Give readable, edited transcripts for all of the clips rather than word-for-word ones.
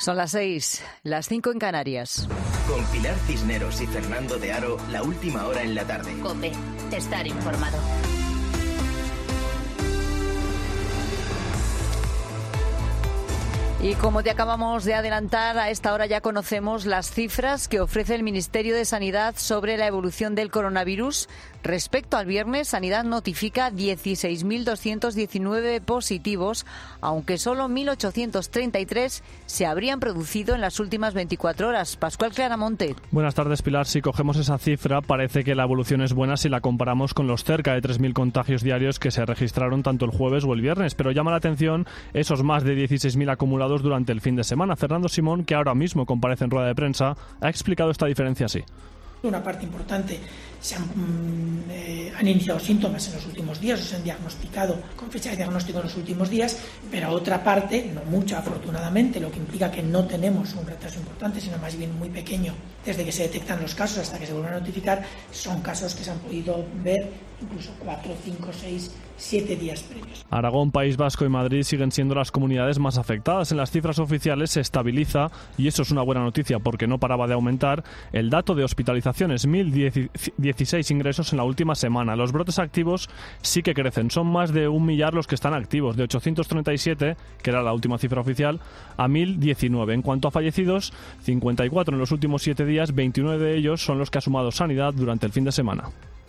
Son las 6, las 5 en Canarias. Con Pilar Cisneros y Fernando de Aro, la última hora en la tarde. COPE, estar informado. Y como te acabamos de adelantar, a esta hora ya conocemos las cifras que ofrece el Ministerio de Sanidad sobre la evolución del coronavirus. Respecto al viernes, Sanidad notifica 16.219 positivos, aunque solo 1.833 se habrían producido en las últimas 24 horas. Pascual Claramonte. Buenas tardes, Pilar. Si cogemos esa cifra, parece que la evolución es buena si la comparamos con los cerca de 3.000 contagios diarios que se registraron tanto el jueves o el viernes. Pero llama la atención esos más de 16.000 acumulados durante el fin de semana. Fernando Simón, que ahora mismo comparece en rueda de prensa, ha explicado esta diferencia así. Una parte importante se han iniciado síntomas en los últimos días, o se han diagnosticado con fecha de diagnóstico en los últimos días, pero otra parte, no mucha afortunadamente, lo que implica que no tenemos un retraso importante, sino más bien muy pequeño, desde que se detectan los casos hasta que se vuelven a notificar, son casos que se han podido ver incluso 4, 5, 6, 7 días previos. Aragón, País Vasco y Madrid siguen siendo las comunidades más afectadas. En las cifras oficiales se estabiliza, y eso es una buena noticia porque no paraba de aumentar, el dato de hospitalizaciones, 1.016 ingresos en la última semana. Los brotes activos sí que crecen, son más de 1 millar los que están activos, de 837, que era la última cifra oficial, a 1.019. En cuanto a fallecidos, 54 en los últimos 7 días, 29 de ellos son los que ha sumado Sanidad durante el fin de semana.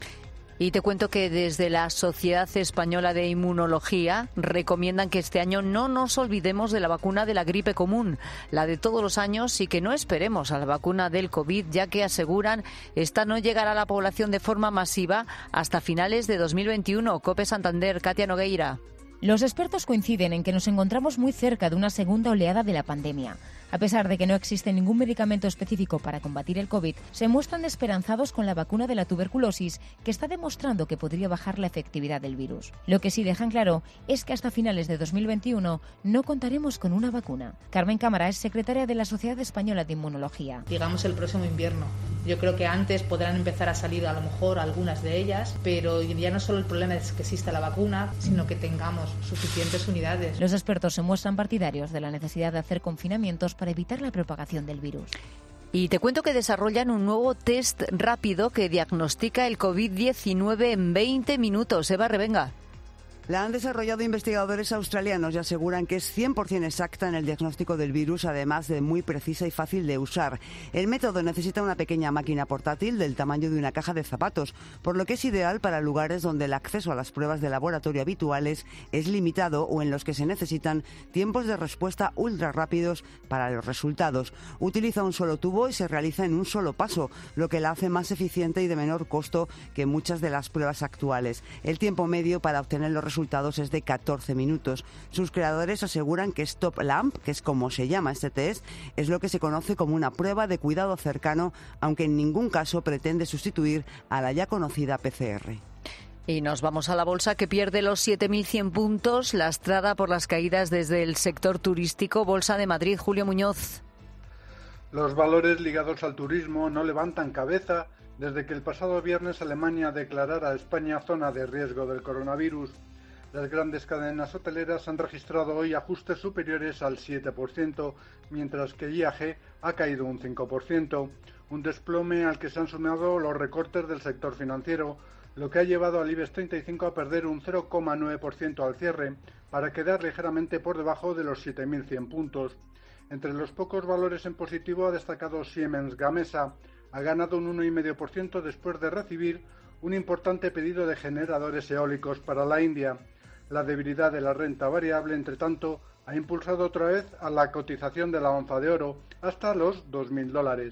Y te cuento que desde la Sociedad Española de Inmunología recomiendan que este año no nos olvidemos de la vacuna de la gripe común, la de todos los años, y que no esperemos a la vacuna del COVID, ya que aseguran esta no llegará a la población de forma masiva hasta finales de 2021. COPE Santander, Katia Nogueira. Los expertos coinciden en que nos encontramos muy cerca de una segunda oleada de la pandemia. A pesar de que no existe ningún medicamento específico para combatir el COVID, se muestran esperanzados con la vacuna de la tuberculosis, que está demostrando que podría bajar la efectividad del virus. Lo que sí dejan claro es que hasta finales de 2021 no contaremos con una vacuna. Carmen Cámara es secretaria de la Sociedad Española de Inmunología. Digamos el próximo invierno. Yo creo que antes podrán empezar a salir a lo mejor algunas de ellas, pero ya no solo el problema es que exista la vacuna, sino que tengamos suficientes unidades. Los expertos se muestran partidarios de la necesidad de hacer confinamientos para evitar la propagación del virus. Y te cuento que desarrollan un nuevo test rápido que diagnostica el COVID-19 en 20 minutos. Eva Revenga. La han desarrollado investigadores australianos y aseguran que es 100% exacta en el diagnóstico del virus, además de muy precisa y fácil de usar. El método necesita una pequeña máquina portátil del tamaño de una caja de zapatos, por lo que es ideal para lugares donde el acceso a las pruebas de laboratorio habituales es limitado o en los que se necesitan tiempos de respuesta ultra rápidos para los resultados. Utiliza un solo tubo y se realiza en un solo paso, lo que la hace más eficiente y de menor costo que muchas de las pruebas actuales. El tiempo medio para obtener los resultados es de 14 minutos. Sus creadores aseguran que Stop Lamp, que es como se llama este test, es lo que se conoce como una prueba de cuidado cercano, aunque en ningún caso pretende sustituir a la ya conocida PCR. Y nos vamos a la bolsa, que pierde los 7.100 puntos, lastrada por las caídas desde el sector turístico. Bolsa de Madrid, Julio Muñoz. Los valores ligados al turismo no levantan cabeza desde que el pasado viernes Alemania declarara a España zona de riesgo del coronavirus. Las grandes cadenas hoteleras han registrado hoy ajustes superiores al 7%, mientras que IAG ha caído un 5%, un desplome al que se han sumado los recortes del sector financiero, lo que ha llevado al IBEX 35 a perder un 0,9% al cierre, para quedar ligeramente por debajo de los 7.100 puntos. Entre los pocos valores en positivo ha destacado Siemens Gamesa, ha ganado un 1,5% después de recibir un importante pedido de generadores eólicos para la India. La debilidad de la renta variable, entre tanto, ha impulsado otra vez a la cotización de la onza de oro hasta los $2.000.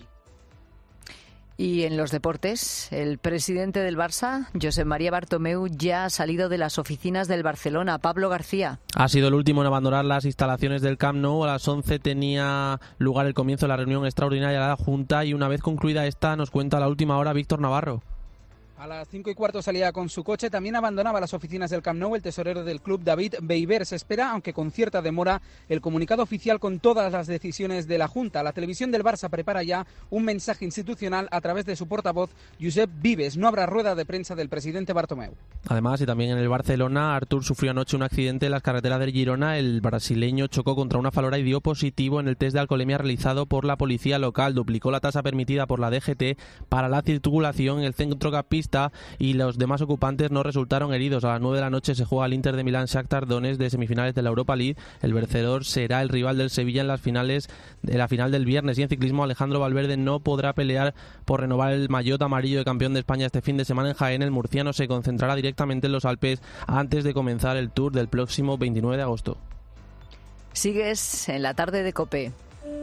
Y en los deportes, el presidente del Barça, Josep María Bartomeu, ya ha salido de las oficinas del Barcelona. Pablo García. Ha sido el último en abandonar las instalaciones del Camp Nou. A las 11 tenía lugar el comienzo de la reunión extraordinaria de la Junta y una vez concluida esta nos cuenta a la última hora Víctor Navarro. A las 5:15 salía con su coche. También abandonaba las oficinas del Camp Nou el tesorero del club, David Beiber. Se espera, aunque con cierta demora, el comunicado oficial con todas las decisiones de la Junta. La televisión del Barça prepara ya un mensaje institucional a través de su portavoz, Josep Vives. No habrá rueda de prensa del presidente Bartomeu. Además, y también en el Barcelona, Artur sufrió anoche un accidente en las carreteras de Girona. El brasileño chocó contra una falora y dio positivo en el test de alcoholemia realizado por la policía local. Duplicó la tasa permitida por la DGT para la circulación en el centrocampista y los demás ocupantes no resultaron heridos. A las 9 de la noche se juega el Inter de Milán Shakhtar Donetsk de semifinales de la Europa League. El vencedor será el rival del Sevilla en las finales de la final del viernes. Y en ciclismo, Alejandro Valverde no podrá pelear por renovar el maillot amarillo de campeón de España este fin de semana en Jaén. El murciano se concentrará directamente en los Alpes antes de comenzar el Tour del próximo 29 de agosto. Sigues en la tarde de COPE.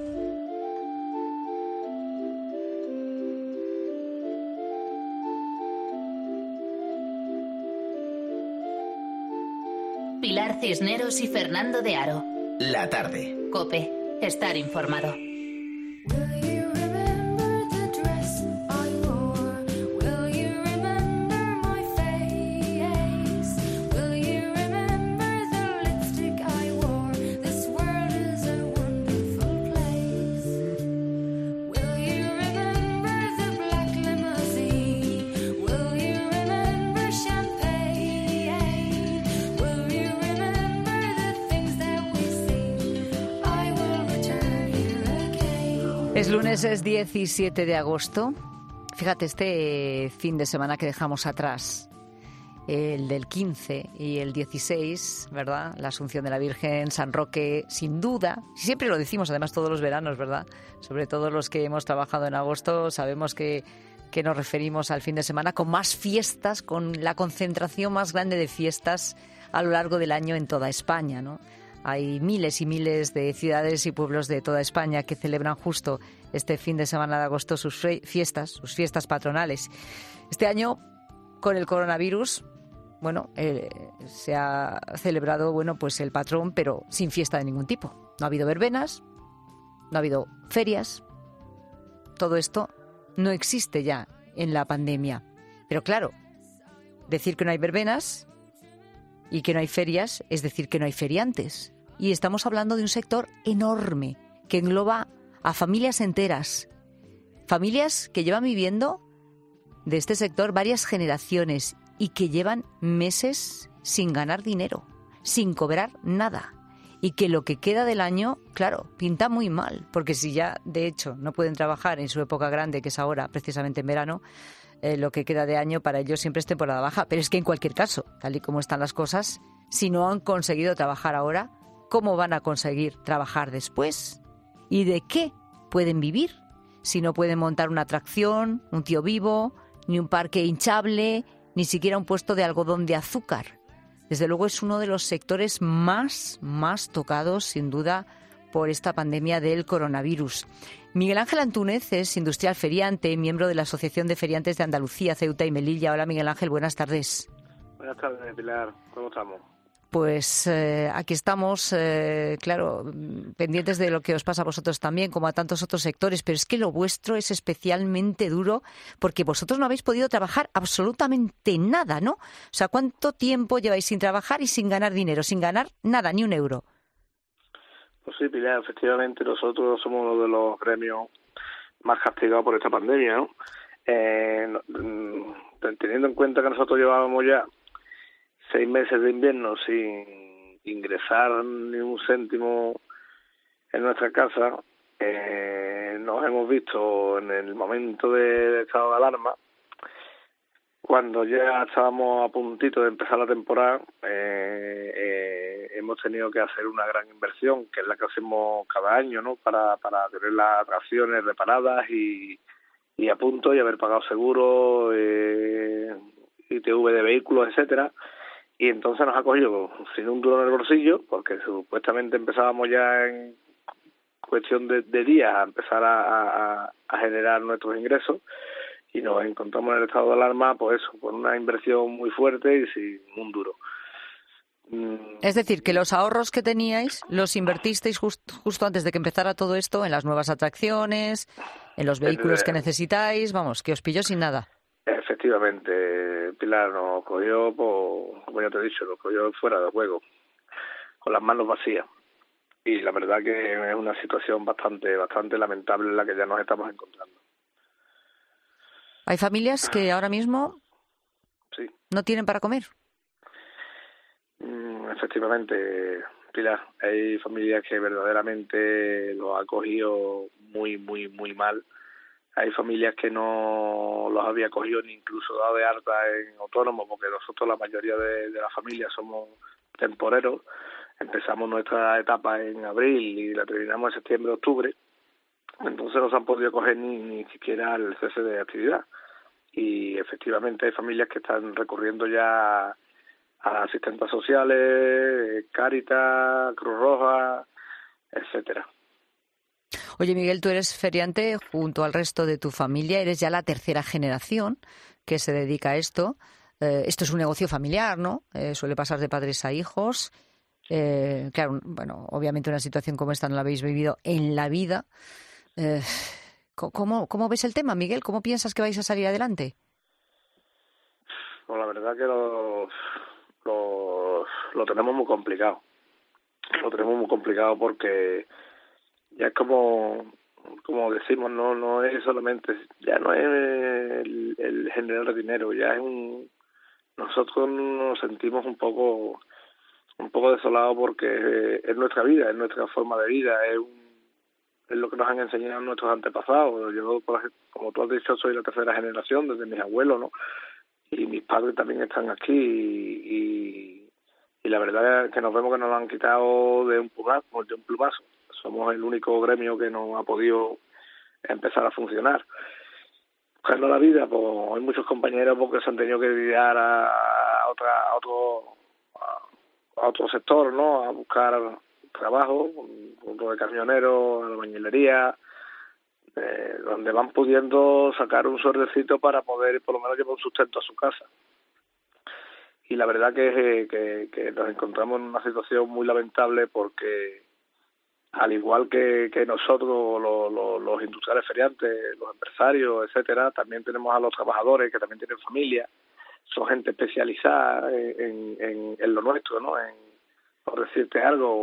Pilar Cisneros y Fernando de Aro. La tarde. COPE. Estar informado. Es lunes, es 17 de agosto. Fíjate, este fin de semana que dejamos atrás, el del 15 y el 16, ¿verdad? La Asunción de la Virgen, San Roque, sin duda. Siempre lo decimos, además, todos los veranos, ¿verdad? Sobre todo los que hemos trabajado en agosto, sabemos que nos referimos al fin de semana con más fiestas, con la concentración más grande de fiestas a lo largo del año en toda España, ¿no? Hay miles y miles de ciudades y pueblos de toda España que celebran justo este fin de semana de agosto sus fiestas patronales. Este año, con el coronavirus, se ha celebrado, pues el patrón, pero sin fiesta de ningún tipo. No ha habido verbenas, no ha habido ferias. Todo esto no existe ya en la pandemia. Pero claro, decir que no hay verbenas y que no hay ferias es decir que no hay feriantes. Y estamos hablando de un sector enorme que engloba a familias enteras. Familias que llevan viviendo de este sector varias generaciones y que llevan meses sin ganar dinero, sin cobrar nada. Y que lo que queda del año, claro, pinta muy mal. Porque si ya, de hecho, no pueden trabajar en su época grande, que es ahora, precisamente en verano, lo que queda de año para ellos siempre es temporada baja. Pero es que en cualquier caso, tal y como están las cosas, si no han conseguido trabajar ahora, ¿cómo van a conseguir trabajar después? ¿Y de qué pueden vivir? Si no pueden montar una atracción, un tío vivo, ni un parque hinchable, ni siquiera un puesto de algodón de azúcar. Desde luego es uno de los sectores más tocados, sin duda, por esta pandemia del coronavirus. Miguel Ángel Antúnez es industrial feriante, miembro de la Asociación de Feriantes de Andalucía, Ceuta y Melilla. Hola, Miguel Ángel, buenas tardes. Buenas tardes, Pilar. ¿Cómo estamos? Pues aquí estamos, claro, pendientes de lo que os pasa a vosotros también, como a tantos otros sectores, pero es que lo vuestro es especialmente duro porque vosotros no habéis podido trabajar absolutamente nada, ¿no? O sea, ¿cuánto tiempo lleváis sin trabajar y sin ganar dinero, sin ganar nada, ni un euro? Pues sí, Pilar, efectivamente nosotros somos uno de los gremios más castigados por esta pandemia, ¿no? Teniendo en cuenta que nosotros llevábamos ya 6 meses de invierno sin ingresar ni un céntimo en nuestra casa, nos hemos visto en el momento de estado de alarma, cuando ya estábamos a puntito de empezar la temporada, hemos tenido que hacer una gran inversión, que es la que hacemos cada año, ¿no? Para tener las atracciones reparadas y a punto, y haber pagado seguro, ITV de vehículos, etcétera. Y entonces nos ha cogido sin un duro en el bolsillo, porque supuestamente empezábamos ya en cuestión de días a empezar a generar nuestros ingresos, y nos encontramos en el estado de alarma, pues eso, con una inversión muy fuerte y sin un duro. Es decir, que los ahorros que teníais los invertisteis justo antes de que empezara todo esto en las nuevas atracciones, en los vehículos que necesitáis, vamos, que os pilló sin nada. Efectivamente, Pilar, nos cogió, pues, como ya te he dicho, nos cogió fuera de juego, con las manos vacías. Y la verdad que es una situación bastante lamentable en la que ya nos estamos encontrando. Hay familias que ahora mismo sí, no tienen para comer. Efectivamente, Pilar, hay familias que verdaderamente lo ha cogido muy mal. Hay familias que no los había cogido ni incluso dado de alta en autónomo, porque nosotros, la mayoría de la familia, somos temporeros. Empezamos nuestra etapa en abril y la terminamos en septiembre, octubre. Entonces no se han podido coger ni siquiera el cese de actividad. Y efectivamente hay familias que están recurriendo ya a asistentes sociales, Cáritas, Cruz Roja, etcétera. Oye, Miguel, tú eres feriante junto al resto de tu familia, eres ya la tercera generación que se dedica a esto. Esto es un negocio familiar, ¿no? Suele pasar de padres a hijos. Claro, bueno, obviamente una situación como esta no la habéis vivido en la vida. ¿Cómo ves el tema, Miguel? ¿Cómo piensas que vais a salir adelante? Pues la verdad que lo tenemos muy complicado. Lo tenemos muy complicado porque ya es como decimos, no es solamente, ya no es el generar dinero, ya es nosotros nos sentimos un poco desolados porque es nuestra vida, es nuestra forma de vida, es lo que nos han enseñado nuestros antepasados. Yo, como tú has dicho, soy la tercera generación desde mis abuelos, ¿no? Y mis padres también están aquí y la verdad es que nos vemos que nos lo han quitado de un plumazo. Somos el único gremio que no ha podido empezar a funcionar. Buscando la vida, pues hay muchos compañeros porque se han tenido que dedicar a otro sector, ¿no? A buscar trabajo, junto de camioneros, a la bañilería, donde van pudiendo sacar un sueldecito para poder por lo menos llevar un sustento a su casa. Y la verdad que nos encontramos en una situación muy lamentable porque, al igual que nosotros, los industriales feriantes, los empresarios, etcétera, también tenemos a los trabajadores que también tienen familia. Son gente especializada en lo nuestro, ¿no? Por decirte algo,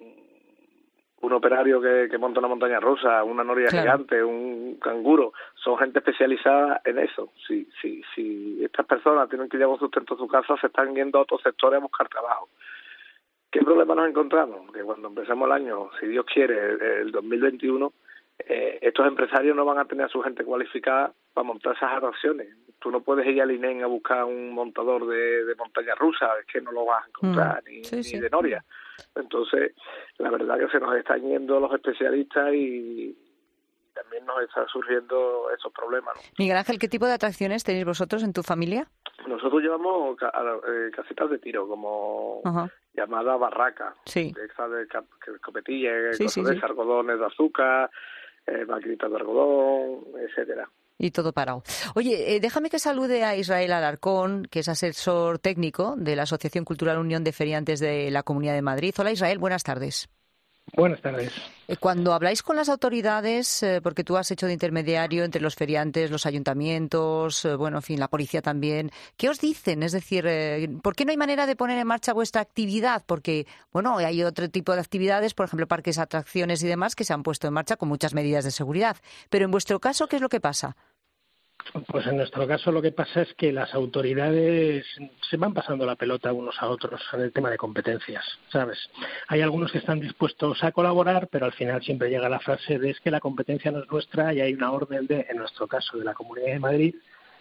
un operario que monta una montaña rusa, una noria gigante, un canguro, son gente especializada en eso. Si estas personas tienen que llevar un sustento a su casa, se están yendo a otros sectores a buscar trabajo. ¿Qué problema nos encontramos? Que cuando empecemos el año, si Dios quiere, el 2021, estos empresarios no van a tener a su gente cualificada para montar esas atracciones. Tú no puedes ir al INEM a buscar un montador de montaña rusa, es que no lo vas a encontrar, ni de noria. Entonces, la verdad que se nos están yendo los especialistas y también nos están surgiendo esos problemas, ¿no? Miguel Ángel, ¿qué tipo de atracciones tenéis vosotros en tu familia? Nosotros llevamos casitas de tiro, como llamada barraca, de escopetillas, de algodones de azúcar, maquinitas de algodón, etcétera. Y todo parado. Oye, déjame que salude a Israel Alarcón, que es asesor técnico de la Asociación Cultural Unión de Feriantes de la Comunidad de Madrid. Hola, Israel, buenas tardes. Buenas tardes. Cuando habláis con las autoridades, porque tú has hecho de intermediario entre los feriantes, los ayuntamientos, bueno, en fin, la policía también, ¿qué os dicen? Es decir, ¿por qué no hay manera de poner en marcha vuestra actividad? Porque, bueno, hay otro tipo de actividades, por ejemplo, parques, atracciones y demás, que se han puesto en marcha con muchas medidas de seguridad. Pero en vuestro caso, ¿qué es lo que pasa? Pues en nuestro caso lo que pasa es que las autoridades se van pasando la pelota unos a otros en el tema de competencias, ¿sabes? Hay algunos que están dispuestos a colaborar, pero al final siempre llega la frase de es que la competencia no es nuestra y hay una orden en nuestro caso, de la Comunidad de Madrid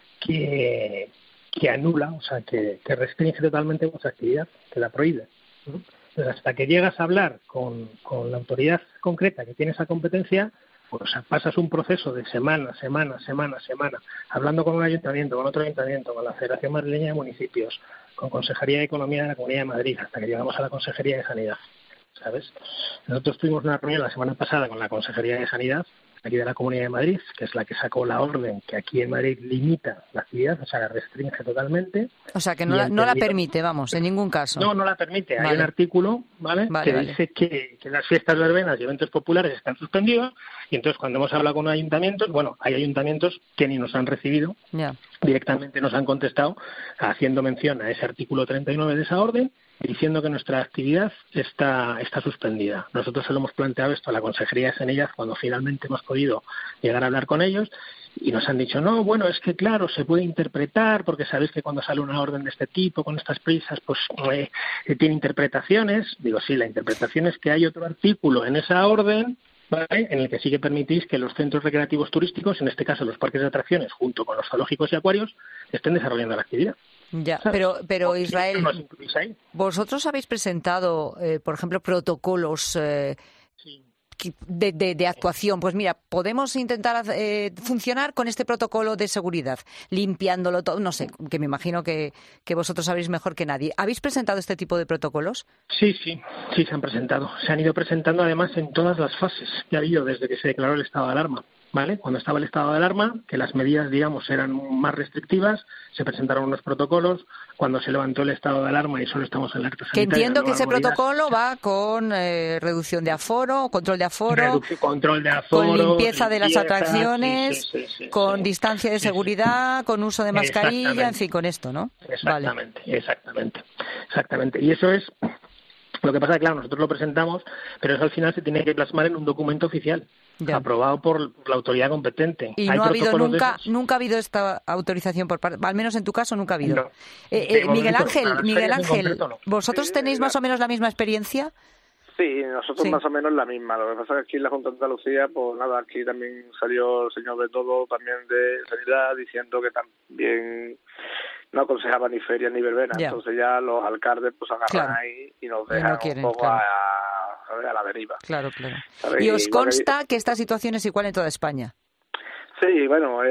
que anula, o sea, que restringe totalmente vuestra actividad, que la prohíbe, ¿no? Entonces, hasta que llegas a hablar con la autoridad concreta que tiene esa competencia, pues pasas un proceso de semana, hablando con un ayuntamiento, con otro ayuntamiento, con la Federación Madrileña de Municipios, con Consejería de Economía de la Comunidad de Madrid, hasta que llegamos a la Consejería de Sanidad, ¿sabes? Nosotros tuvimos una reunión la semana pasada con la Consejería de Sanidad aquí de la Comunidad de Madrid, que es la que sacó la orden que aquí en Madrid limita la actividad, o sea, la restringe totalmente. O sea, que no la permite, vamos, en ningún caso. No la permite. Vale. Hay un artículo, ¿vale? que dice que las fiestas verbenas y eventos populares están suspendidos, y entonces cuando hemos hablado con ayuntamientos, bueno, hay ayuntamientos que ni nos han recibido, directamente nos han contestado haciendo mención a ese artículo 39 de esa orden, diciendo que nuestra actividad está suspendida. Nosotros se lo hemos planteado esto a la Consejería de Sanidad cuando finalmente hemos podido llegar a hablar con ellos, y nos han dicho, no, bueno, es que claro, se puede interpretar, porque sabéis que cuando sale una orden de este tipo, con estas prisas, pues tiene interpretaciones. Digo, sí, la interpretación es que hay otro artículo en esa orden, ¿vale?, en el que sí que permitís que los centros recreativos turísticos, en este caso los parques de atracciones, junto con los zoológicos y acuarios, estén desarrollando la actividad. Ya, pero Israel, vosotros habéis presentado, por ejemplo, protocolos de actuación. Pues mira, podemos intentar funcionar con este protocolo de seguridad, limpiándolo todo, no sé, que me imagino que vosotros sabéis mejor que nadie. ¿Habéis presentado este tipo de protocolos? Sí, se han presentado. Se han ido presentando además en todas las fases que ha habido desde que se declaró el estado de alarma. ¿Vale? Cuando estaba el estado de alarma, que las medidas, digamos, eran más restrictivas, se presentaron unos protocolos. Cuando se levantó el estado de alarma y solo estamos en alerta sanitaria. Que entiendo que ese protocolo va con reducción de aforo, control de aforo, con limpieza de las atracciones, con distancia de seguridad, con uso de mascarilla, en fin, con esto, ¿no? Exactamente. Y eso es lo que pasa, que claro, nosotros lo presentamos, pero eso al final se tiene que plasmar en un documento oficial. Aprobado por la autoridad competente. Y no ha habido nunca ha habido esta autorización por parte, al menos en tu caso nunca ha habido. No. Miguel Ángel, ¿vosotros tenéis más o menos la misma experiencia? Sí, nosotros más o menos la misma. Lo que pasa es que aquí en la Junta de Andalucía, pues nada, aquí también salió el señor de todo, también de Sanidad, diciendo que también no aconsejaba ni ferias ni verbenas. Entonces ya los alcaldes pues agarran ahí y nos dejan un poco a la deriva. Claro. ¿Y os consta que esta situación es igual en toda España? Sí, bueno,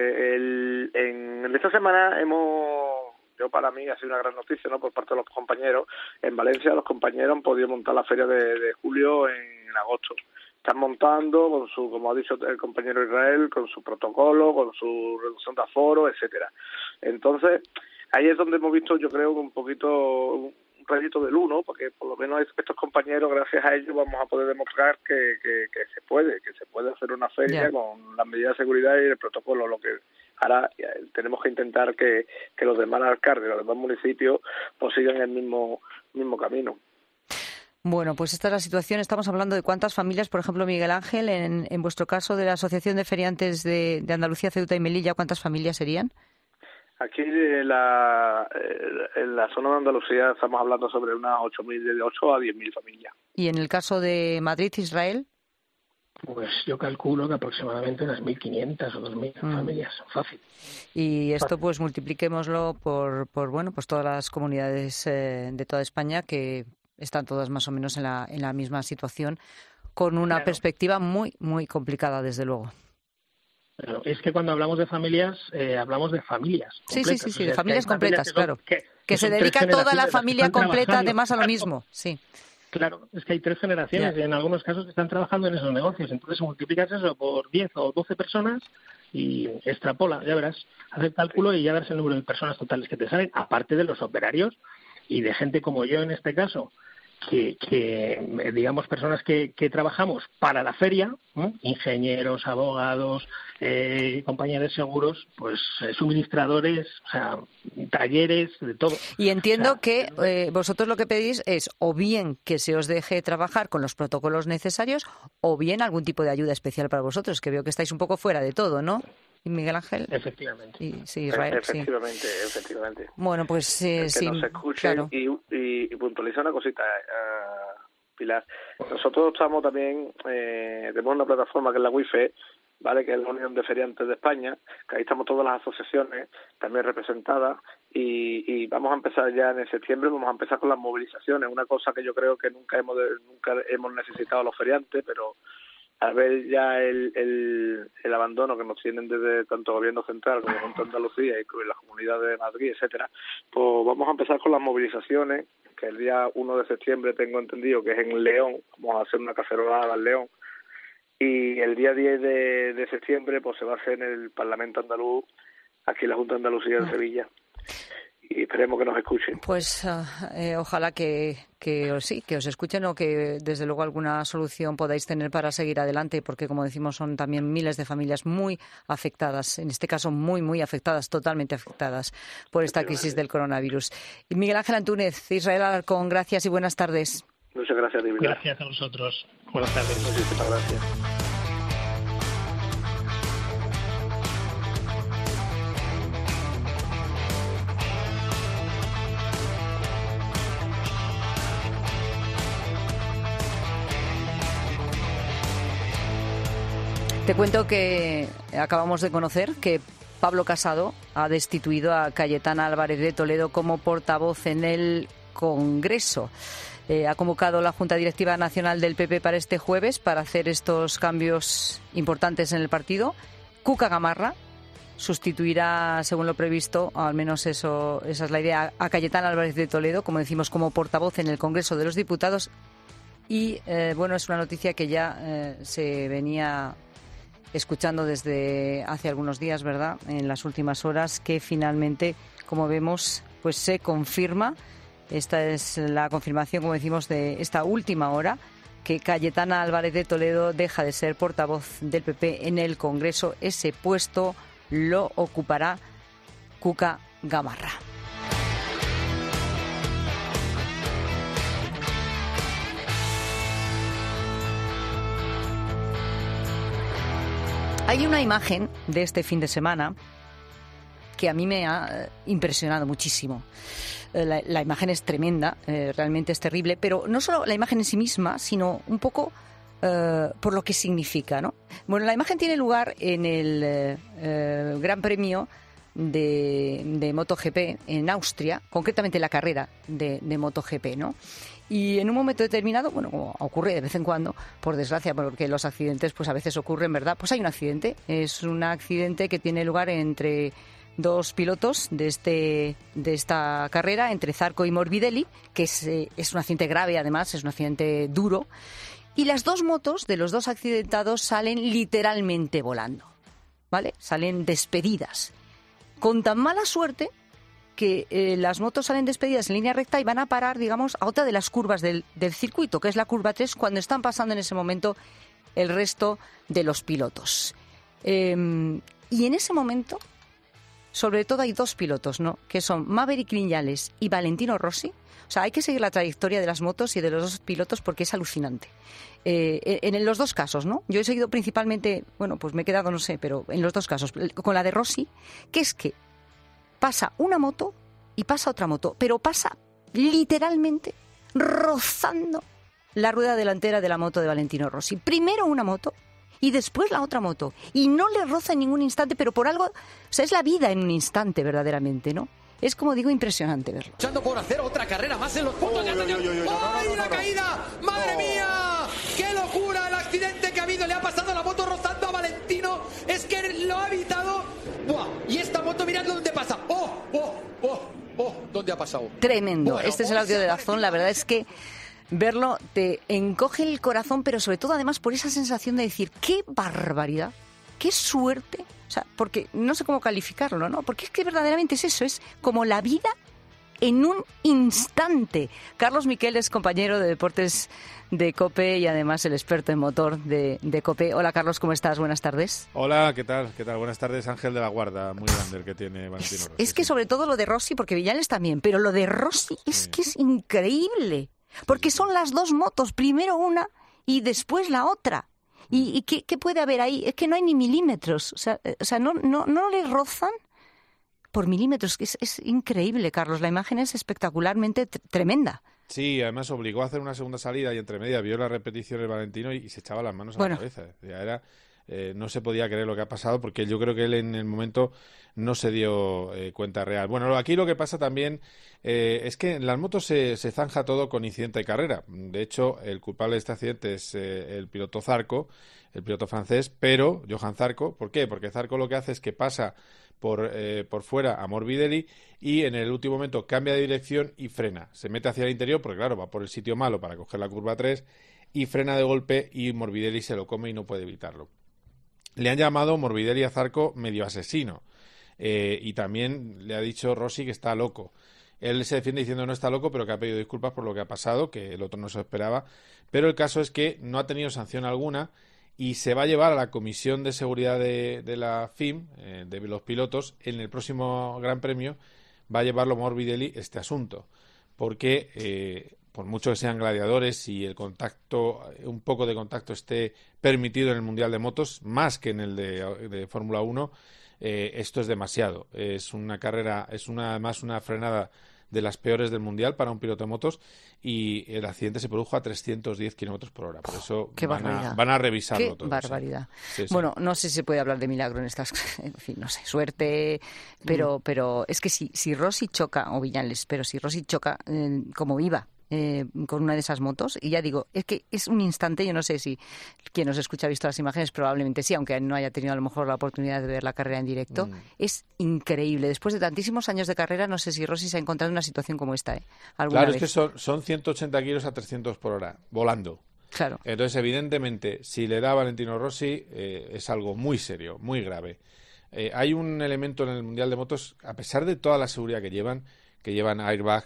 en esta semana yo para mí ha sido una gran noticia, ¿no?, por parte de los compañeros. En Valencia los compañeros han podido montar la feria de julio en agosto. Están montando con su, como ha dicho el compañero Israel, con su protocolo, con su reducción de aforo, etcétera. Entonces, ahí es donde hemos visto, yo creo, un poquito un rédito del uno, porque por lo menos estos compañeros, gracias a ellos, vamos a poder demostrar que se puede hacer una feria con las medidas de seguridad y el protocolo. Lo que ahora tenemos que intentar que los demás alcaldes, los demás municipios, pues sigan el mismo camino. Bueno, pues esta es la situación. Estamos hablando de cuántas familias, por ejemplo, Miguel Ángel, en vuestro caso de la Asociación de Feriantes de Andalucía, Ceuta y Melilla, ¿cuántas familias serían? Aquí en la zona de Andalucía estamos hablando sobre unas 8.000, de 8 a 10.000 familias. ¿Y en el caso de Madrid, Israel? Pues yo calculo que aproximadamente unas 1.500 o 2.000 familias, fácil. Y esto pues multipliquémoslo por pues todas las comunidades de toda España que están todas más o menos en la misma situación, con una perspectiva muy, muy complicada, desde luego. Pero es que cuando hablamos de familias, hablamos de familias completas. Sí, de familias completas, claro. Que se dedica toda la familia completa, además, a lo mismo, sí. Claro, es que hay 3 generaciones y en algunos casos están trabajando en esos negocios. Entonces multiplicas eso por 10 o 12 personas y extrapola, ya verás, haz el cálculo y ya verás el número de personas totales que te salen, aparte de los operarios y de gente como yo en este caso, que digamos personas que trabajamos para la feria, ¿no?, ingenieros, abogados, compañías de seguros, pues suministradores, o sea, talleres, de todo. Y entiendo que vosotros lo que pedís es o bien que se os deje trabajar con los protocolos necesarios o bien algún tipo de ayuda especial para vosotros, que veo que estáis un poco fuera de todo, ¿no? ¿Y Miguel Ángel? Efectivamente. Sí, Israel, Efectivamente. Bueno, pues sí. Nos escuchen claro. y puntualiza una cosita, Pilar. Nosotros estamos también, tenemos una plataforma que es la WIFE, ¿vale?, que es la Unión de Feriantes de España, que ahí estamos todas las asociaciones también representadas y vamos a empezar ya en septiembre, vamos a empezar con las movilizaciones, una cosa que yo creo que nunca hemos necesitado los feriantes, pero al ver ya el abandono que nos tienen desde tanto gobierno central como Junta de Andalucía y las comunidades de Madrid, etcétera, pues vamos a empezar con las movilizaciones, que el día 1 de septiembre tengo entendido que es en León, vamos a hacer una cacerolada en León, y el día 10 de septiembre pues se va a hacer en el Parlamento andaluz, aquí en la Junta de Andalucía en Sevilla. Y esperemos que nos escuchen. Pues ojalá que os escuchen, o que desde luego alguna solución podáis tener para seguir adelante, porque como decimos son también miles de familias muy afectadas, en este caso muy afectadas, totalmente afectadas por esta crisis del coronavirus. Y Miguel Ángel Antúnez, Israel Alarcón, gracias y buenas tardes. Muchas gracias, Divina. Gracias a vosotros. Buenas tardes. Muchísimas gracias. Te cuento que acabamos de conocer que Pablo Casado ha destituido a Cayetana Álvarez de Toledo como portavoz en el Congreso. Ha convocado la Junta Directiva Nacional del PP para este jueves para hacer estos cambios importantes en el partido. Cuca Gamarra sustituirá, según lo previsto, al menos esa es la idea, a Cayetana Álvarez de Toledo, como decimos, como portavoz en el Congreso de los Diputados. Y, bueno, es una noticia que ya se venía escuchando desde hace algunos días, ¿verdad?, en las últimas horas, que finalmente, como vemos, pues se confirma. Esta es la confirmación, como decimos, de esta última hora, que Cayetana Álvarez de Toledo deja de ser portavoz del PP en el Congreso. Ese puesto lo ocupará Cuca Gamarra. Hay una imagen de este fin de semana que a mí me ha impresionado muchísimo. La imagen es tremenda, realmente es terrible, pero no solo la imagen en sí misma, sino un poco por lo que significa, ¿no? Bueno, la imagen tiene lugar en el Gran Premio de MotoGP en Austria, concretamente la carrera de MotoGP, ¿no? Y en un momento determinado, bueno, como ocurre de vez en cuando, por desgracia, porque los accidentes pues a veces ocurren, ¿verdad? Pues hay un accidente. Es un accidente que tiene lugar entre dos pilotos de esta carrera, entre Zarco y Morbidelli, que es un accidente grave, además, es un accidente duro. Y las dos motos de los dos accidentados salen literalmente volando, ¿vale? Salen despedidas. Con tan mala suerte que las motos salen despedidas en línea recta y van a parar, digamos, a otra de las curvas del circuito, que es la curva 3, cuando están pasando en ese momento el resto de los pilotos. Y en ese momento, sobre todo, hay dos pilotos, ¿no?, que son Maverick Viñales y Valentino Rossi. O sea, hay que seguir la trayectoria de las motos y de los dos pilotos porque es alucinante. En los dos casos, ¿no? Yo he seguido principalmente, bueno, pues me he quedado, no sé, pero en los dos casos, con la de Rossi, que es que pasa una moto y pasa otra moto, pero pasa literalmente rozando la rueda delantera de la moto de Valentino Rossi. Primero una moto y después la otra moto. Y no le roza en ningún instante, pero por algo, o sea, es la vida en un instante verdaderamente, ¿no? Es, como digo, impresionante verlo. Luchando por hacer otra carrera más en los puntos. ¡Ay, la caída! ¡Madre mía! ¡Qué locura! El accidente que ha habido. Le ha pasado la moto rozando a Valentino. Es que lo ha evitado. ¡Buah! Y esta moto, mirad dónde pasa. ¡Oh! ¿Dónde ha pasado? Tremendo. Bueno, este es el audio de Dazón. La verdad es que verlo te encoge el corazón, pero sobre todo, además, por esa sensación de decir, ¡qué barbaridad! ¡Qué suerte! O sea, porque no sé cómo calificarlo, ¿no? Porque es que verdaderamente es eso, es como la vida en un instante. Carlos Miquel es compañero de deportes de COPE y además el experto en motor de COPE. Hola, Carlos, ¿cómo estás? Buenas tardes. Hola, ¿qué tal? Buenas tardes, Ángel de la Guarda, muy grande el que tiene Valentino Rossi. Es que sobre todo lo de Rossi, porque Viñales también, pero lo de Rossi es que es increíble, porque son las dos motos, primero una y después la otra. ¿Y qué puede haber ahí? Es que no hay ni milímetros. O sea, no le rozan por milímetros. Es increíble, Carlos. La imagen es espectacularmente tremenda. Sí, además obligó a hacer una segunda salida y entre medias vio la repetición el Valentino y se echaba las manos a la cabeza. Ya era, no se podía creer lo que ha pasado porque yo creo que él en el momento no se dio cuenta real. Bueno, aquí lo que pasa también es que en las motos se zanja todo con incidente de carrera. De hecho, el culpable de este accidente es el piloto Zarco, el piloto francés, pero Johan Zarco. ¿Por qué? Porque Zarco lo que hace es que pasa por fuera a Morbidelli y en el último momento cambia de dirección y frena. Se mete hacia el interior porque, claro, va por el sitio malo para coger la curva 3 y frena de golpe y Morbidelli se lo come y no puede evitarlo. Le han llamado Morbidelli a Zarco medio asesino y también le ha dicho Rossi que está loco. Él se defiende diciendo no está loco, pero que ha pedido disculpas por lo que ha pasado, que el otro no se lo esperaba. Pero el caso es que no ha tenido sanción alguna y se va a llevar a la Comisión de Seguridad de la FIM, de los pilotos, en el próximo Gran Premio, va a llevarlo Morbidelli este asunto. Porque por mucho que sean gladiadores y el contacto, un poco de contacto esté permitido en el Mundial de Motos, más que en el de Fórmula 1, esto es demasiado. Es una carrera, además una frenada de las peores del Mundial para un piloto de motos y el accidente se produjo a 310 kilómetros por hora. Por eso van a revisarlo todo. ¡Qué barbaridad! Sí, sí. Bueno, no sé si se puede hablar de milagro en estas... En fin, no sé, suerte... Pero es que si Rossi choca, o Viñales, pero si Rossi choca como iba, con una de esas motos, y ya digo, es que es un instante, yo no sé si quien nos escucha ha visto las imágenes, probablemente sí, aunque no haya tenido a lo mejor la oportunidad de ver la carrera en directo, es increíble. Después de tantísimos años de carrera, no sé si Rossi se ha encontrado en una situación como esta, alguna Claro, vez. es que son 180 kilos a 300 por hora, volando. Claro. Entonces, evidentemente, si le da a Valentino Rossi, es algo muy serio, muy grave. Hay un elemento en el Mundial de Motos, a pesar de toda la seguridad que llevan airbag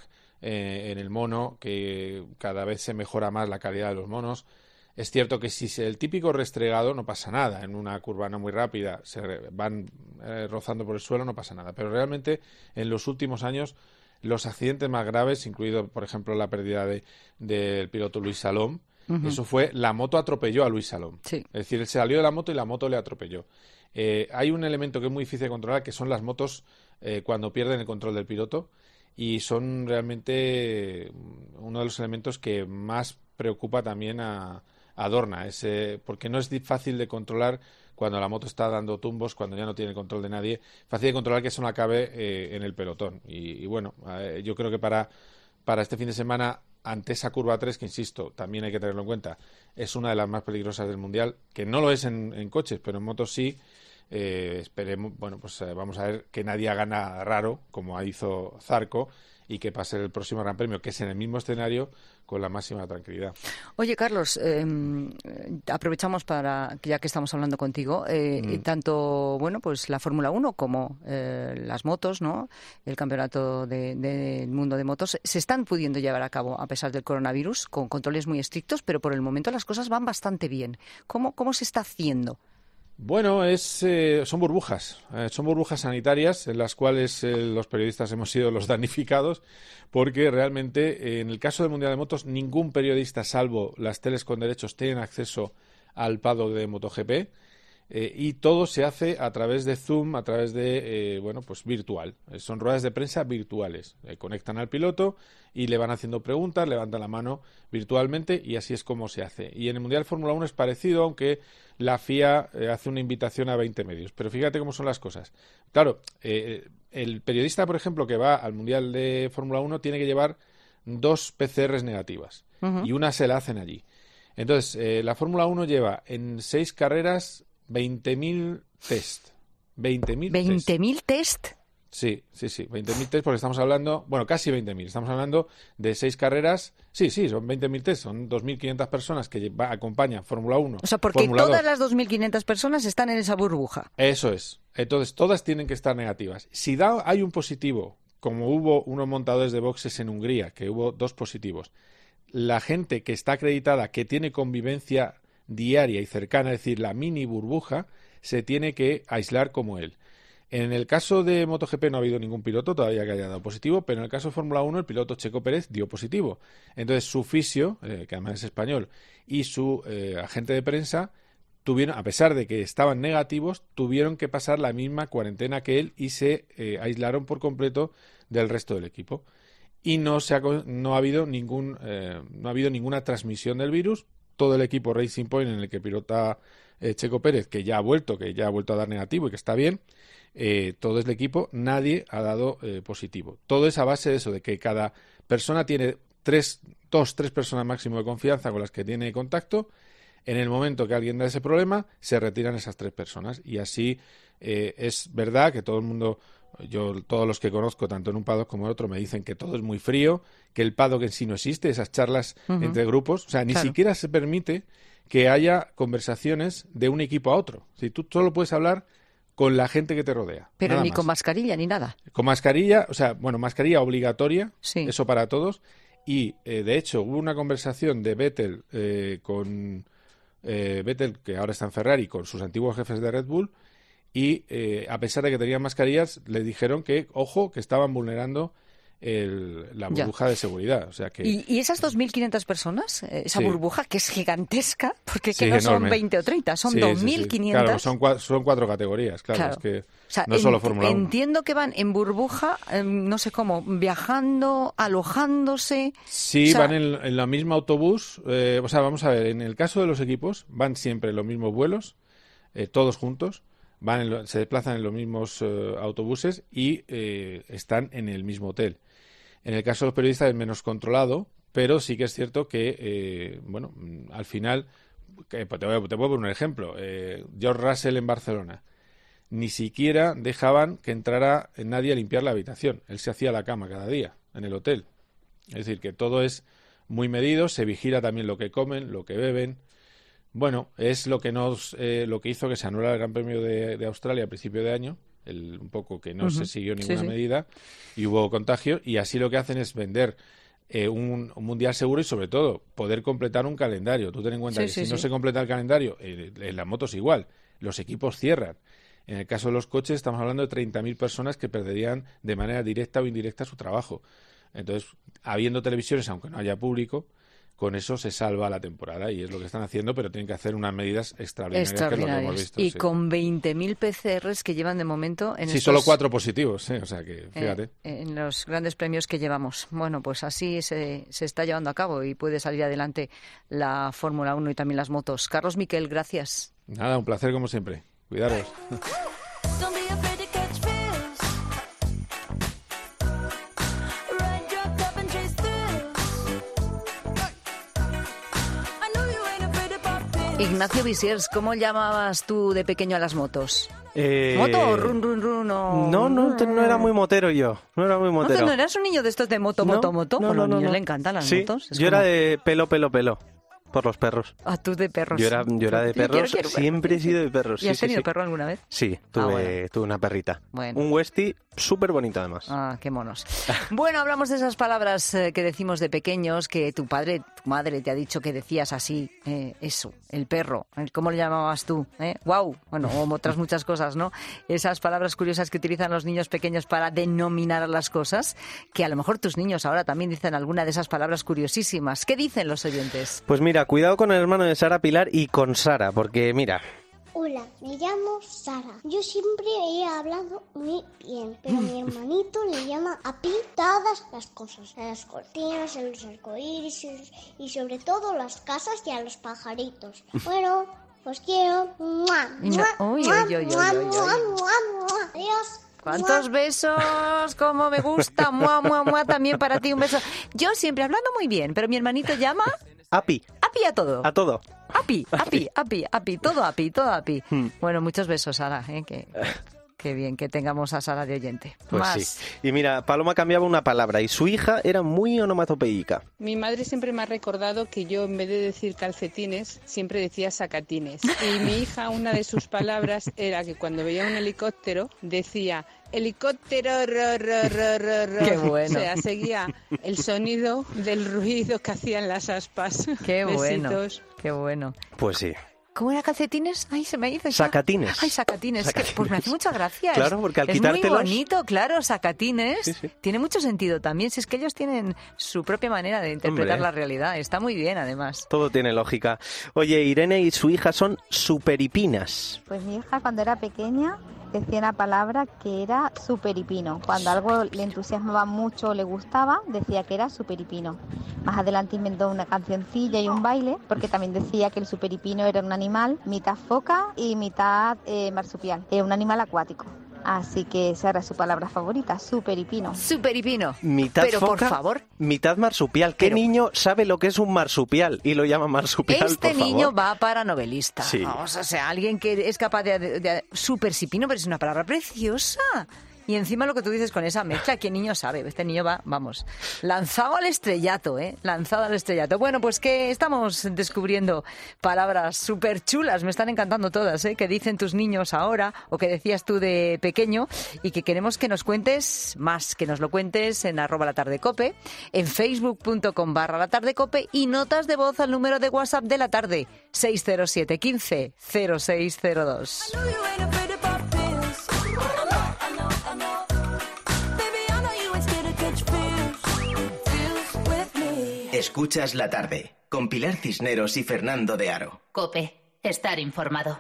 en el mono, que cada vez se mejora más la calidad de los monos. Es cierto que si es el típico restregado no pasa nada, en una curva no muy rápida se van rozando por el suelo, no pasa nada, pero realmente en los últimos años los accidentes más graves, incluido por ejemplo la pérdida del piloto Luis Salom, eso fue, la moto atropelló a Luis Salom, es decir, él se salió de la moto y la moto le atropelló. Hay un elemento que es muy difícil de controlar, que son las motos cuando pierden el control del piloto, y son realmente uno de los elementos que más preocupa también a Dorna, porque no es fácil de controlar cuando la moto está dando tumbos, cuando ya no tiene control de nadie, fácil de controlar que eso no acabe en el pelotón. Y bueno, yo creo que para este fin de semana, ante esa curva 3, que insisto, también hay que tenerlo en cuenta, es una de las más peligrosas del Mundial, que no lo es en coches, pero en motos sí. Esperemos, vamos a ver que nadie haga nada raro, como hizo Zarco, y que pase el próximo Gran Premio, que es en el mismo escenario, con la máxima tranquilidad. Oye, Carlos, aprovechamos para, ya que estamos hablando contigo, tanto pues la Fórmula 1 como las motos, ¿no? El campeonato del mundo de motos, se están pudiendo llevar a cabo a pesar del coronavirus, con controles muy estrictos, pero por el momento las cosas van bastante bien. ¿Cómo se está haciendo? Bueno, son burbujas sanitarias en las cuales los periodistas hemos sido los damnificados, porque realmente en el caso del Mundial de Motos ningún periodista, salvo las teles con derechos, tienen acceso al paddock de MotoGP, y todo se hace a través de Zoom, a través de, virtual. Son ruedas de prensa virtuales. Conectan al piloto y le van haciendo preguntas, levantan la mano virtualmente y así es como se hace. Y en el Mundial de Fórmula 1 es parecido, aunque la FIA hace una invitación a 20 medios. Pero fíjate cómo son las cosas. Claro, el periodista, por ejemplo, que va al Mundial de Fórmula 1 tiene que llevar 2 PCRs negativas y una se la hacen allí. Entonces, la Fórmula 1 lleva en 6 carreras 20.000 test. 20.000 test. Sí, 20.000 test, porque estamos hablando, casi 20.000. Estamos hablando de 6 carreras. Sí, son 20.000 test, son 2.500 personas que acompañan Fórmula 1. O sea, porque todas las 2.500 personas están en esa burbuja. Eso es. Entonces, todas tienen que estar negativas. Si hay un positivo, como hubo unos montadores de boxes en Hungría, que hubo 2 positivos, la gente que está acreditada, que tiene convivencia diaria y cercana, es decir, la mini burbuja, se tiene que aislar como él. En el caso de MotoGP no ha habido ningún piloto todavía que haya dado positivo, pero en el caso de Fórmula 1 el piloto Checo Pérez dio positivo. Entonces su fisio, que además es español, y su agente de prensa tuvieron, a pesar de que estaban negativos, tuvieron que pasar la misma cuarentena que él y se aislaron por completo del resto del equipo. Y no ha habido ninguna transmisión del virus. Todo el equipo Racing Point en el que pilota Checo Pérez, que ya ha vuelto a dar negativo y que está bien, todo el equipo, nadie ha dado positivo. Todo es a base de eso, de que cada persona tiene 3 personas máximo de confianza con las que tiene contacto. En el momento que alguien da ese problema, se retiran esas 3 personas. Y así es verdad que todo el mundo Yo, todos los que conozco, tanto en un paddock como en otro, me dicen que todo es muy frío, que el paddock en sí no existe, esas charlas entre grupos. O sea, ni siquiera se permite que haya conversaciones de un equipo a otro. Si tú solo puedes hablar con la gente que te rodea. Pero nada ni más. con mascarilla ni nada. Con mascarilla, o sea, bueno, mascarilla obligatoria, eso para todos. Y, de hecho, hubo una conversación de Vettel con Vettel, que ahora está en Ferrari, con sus antiguos jefes de Red Bull, y a pesar de que tenían mascarillas, le dijeron que, ojo, que estaban vulnerando la burbuja de seguridad. O sea que... ¿Y esas 2.500 personas, esa burbuja, que es gigantesca, porque sí, que no enorme. son 20 o 30, son 2.500. Claro, son 4 categorías, claro. Es que o sea, no es solo Fórmula 1. Entiendo que van en burbuja, no sé cómo, viajando, alojándose. Sí, o sea, van en la misma autobús. O sea, vamos a ver, en el caso de los equipos, van siempre en los mismos vuelos, todos juntos. Se desplazan en los mismos autobuses y están en el mismo hotel. En el caso de los periodistas es menos controlado, pero sí que es cierto que, bueno, al final, te puedo poner un ejemplo. George Russell en Barcelona. Ni siquiera dejaban que entrara nadie a limpiar la habitación. Él se hacía la cama cada día en el hotel. Es decir, que todo es muy medido, se vigila también lo que comen, lo que beben. Bueno, es lo que hizo que se anulara el Gran Premio de Australia a principio de año, un poco que no se siguió ninguna medida y hubo contagio, y así lo que hacen es vender un mundial seguro y sobre todo poder completar un calendario. Tú ten en cuenta que si no se completa el calendario, en las motos igual, los equipos cierran. En el caso de los coches estamos hablando de 30.000 personas que perderían de manera directa o indirecta su trabajo. Entonces, habiendo televisiones, aunque no haya público, con eso se salva la temporada y es lo que están haciendo, pero tienen que hacer unas medidas extraordinarias. Que es lo que hemos visto. Y con 20.000 PCRs que llevan de momento en solo 4 positivos, o sea que fíjate. En los grandes premios que llevamos. Bueno, pues así se está llevando a cabo y puede salir adelante la Fórmula 1 y también las motos. Carlos Miquel, gracias. Nada, un placer como siempre. Cuidaros. Ignacio Visiers, ¿cómo llamabas tú de pequeño a las motos? ¿Moto o run, run, run? O... No era muy motero yo. No era muy motero. ¿No eras un niño de estos de moto? Bueno, a los niños le encantan las motos. Yo era de pelo. Por los perros. Ah, tú de perros. Yo era de perros, siempre he sido de perros. ¿Y has tenido perro alguna vez? Sí, tuve una perrita. Bueno. Un Westie súper bonito además. Ah, qué monos. Bueno, hablamos de esas palabras que decimos de pequeños, que tu madre te ha dicho que decías así, eso, el perro. ¿Cómo le llamabas tú? Guau. Bueno, o otras muchas cosas, ¿no? Esas palabras curiosas que utilizan los niños pequeños para denominar las cosas, que a lo mejor tus niños ahora también dicen alguna de esas palabras curiosísimas. ¿Qué dicen los oyentes? Pues mira, cuidado con el hermano de Sara, Pilar, y con Sara, porque mira... Hola, me llamo Sara. Yo siempre he hablado muy bien, pero mi hermanito le llama a Pi todas las cosas. A las cortinas, a los arcoíris y sobre todo las casas y a los pajaritos. Bueno, os quiero. Adiós. ¿Cuántos besos? ¿Cómo me gusta? Mua, mua, mua, también para ti un beso. Yo siempre hablando muy bien, pero mi hermanito llama... Api. Api a todo. A todo. Api, todo api. Bueno, muchos besos, Sara, Qué bien que tengamos a Sara de oyente. Pues Más. Sí. Y mira, Paloma cambiaba una palabra y su hija era muy onomatopeica. Mi madre siempre me ha recordado que yo, en vez de decir calcetines, siempre decía sacatines. Y mi hija, una de sus palabras era que cuando veía un helicóptero, decía... Helicóptero, Qué bueno. O sea, seguía el sonido del ruido que hacían las aspas. Qué bueno, Besitos. qué bueno. Pues sí. ¿Cómo era calcetines? Ay, se me hizo ya. Sacatines. Ay, sacatines. Pues me hace mucha gracia. Claro, porque al es quitártelos... muy bonito, claro, sacatines. Sí. Tiene mucho sentido también, si es que ellos tienen su propia manera de interpretar la realidad. Está muy bien, además. Todo tiene lógica. Oye, Irene y su hija son superipinas. Pues mi hija, cuando era pequeña, decía una palabra que era superipino. Cuando algo le entusiasmaba mucho o le gustaba, decía que era superipino. Más adelante inventó una cancioncilla y un baile, porque también decía que el superipino era un animal mitad foca y mitad marsupial. Un animal acuático. Así que esa era su palabra favorita, superipino. Superipino. Mitad Pero foca, por favor. Mitad marsupial. ¿Qué niño sabe lo que es un marsupial y lo llama marsupial, Este por favor? niño va para novelista. Sí. Vamos, o sea, alguien que es capaz de supersipino, pero es una palabra preciosa. Y encima lo que tú dices con esa mezcla, ¿qué niño sabe? Este niño va, vamos, lanzado al estrellato, ¿eh? Lanzado al estrellato. Bueno, pues que estamos descubriendo palabras súper chulas, me están encantando todas, ¿eh? Que dicen tus niños ahora, o que decías tú de pequeño, y que queremos que nos cuentes más, que nos lo cuentes en @latardecope, en facebook.com/latardecope y notas de voz al número de WhatsApp de la tarde, 607 15 0602. Escuchas La Tarde, con Pilar Cisneros y Fernando de Aro. COPE, estar informado.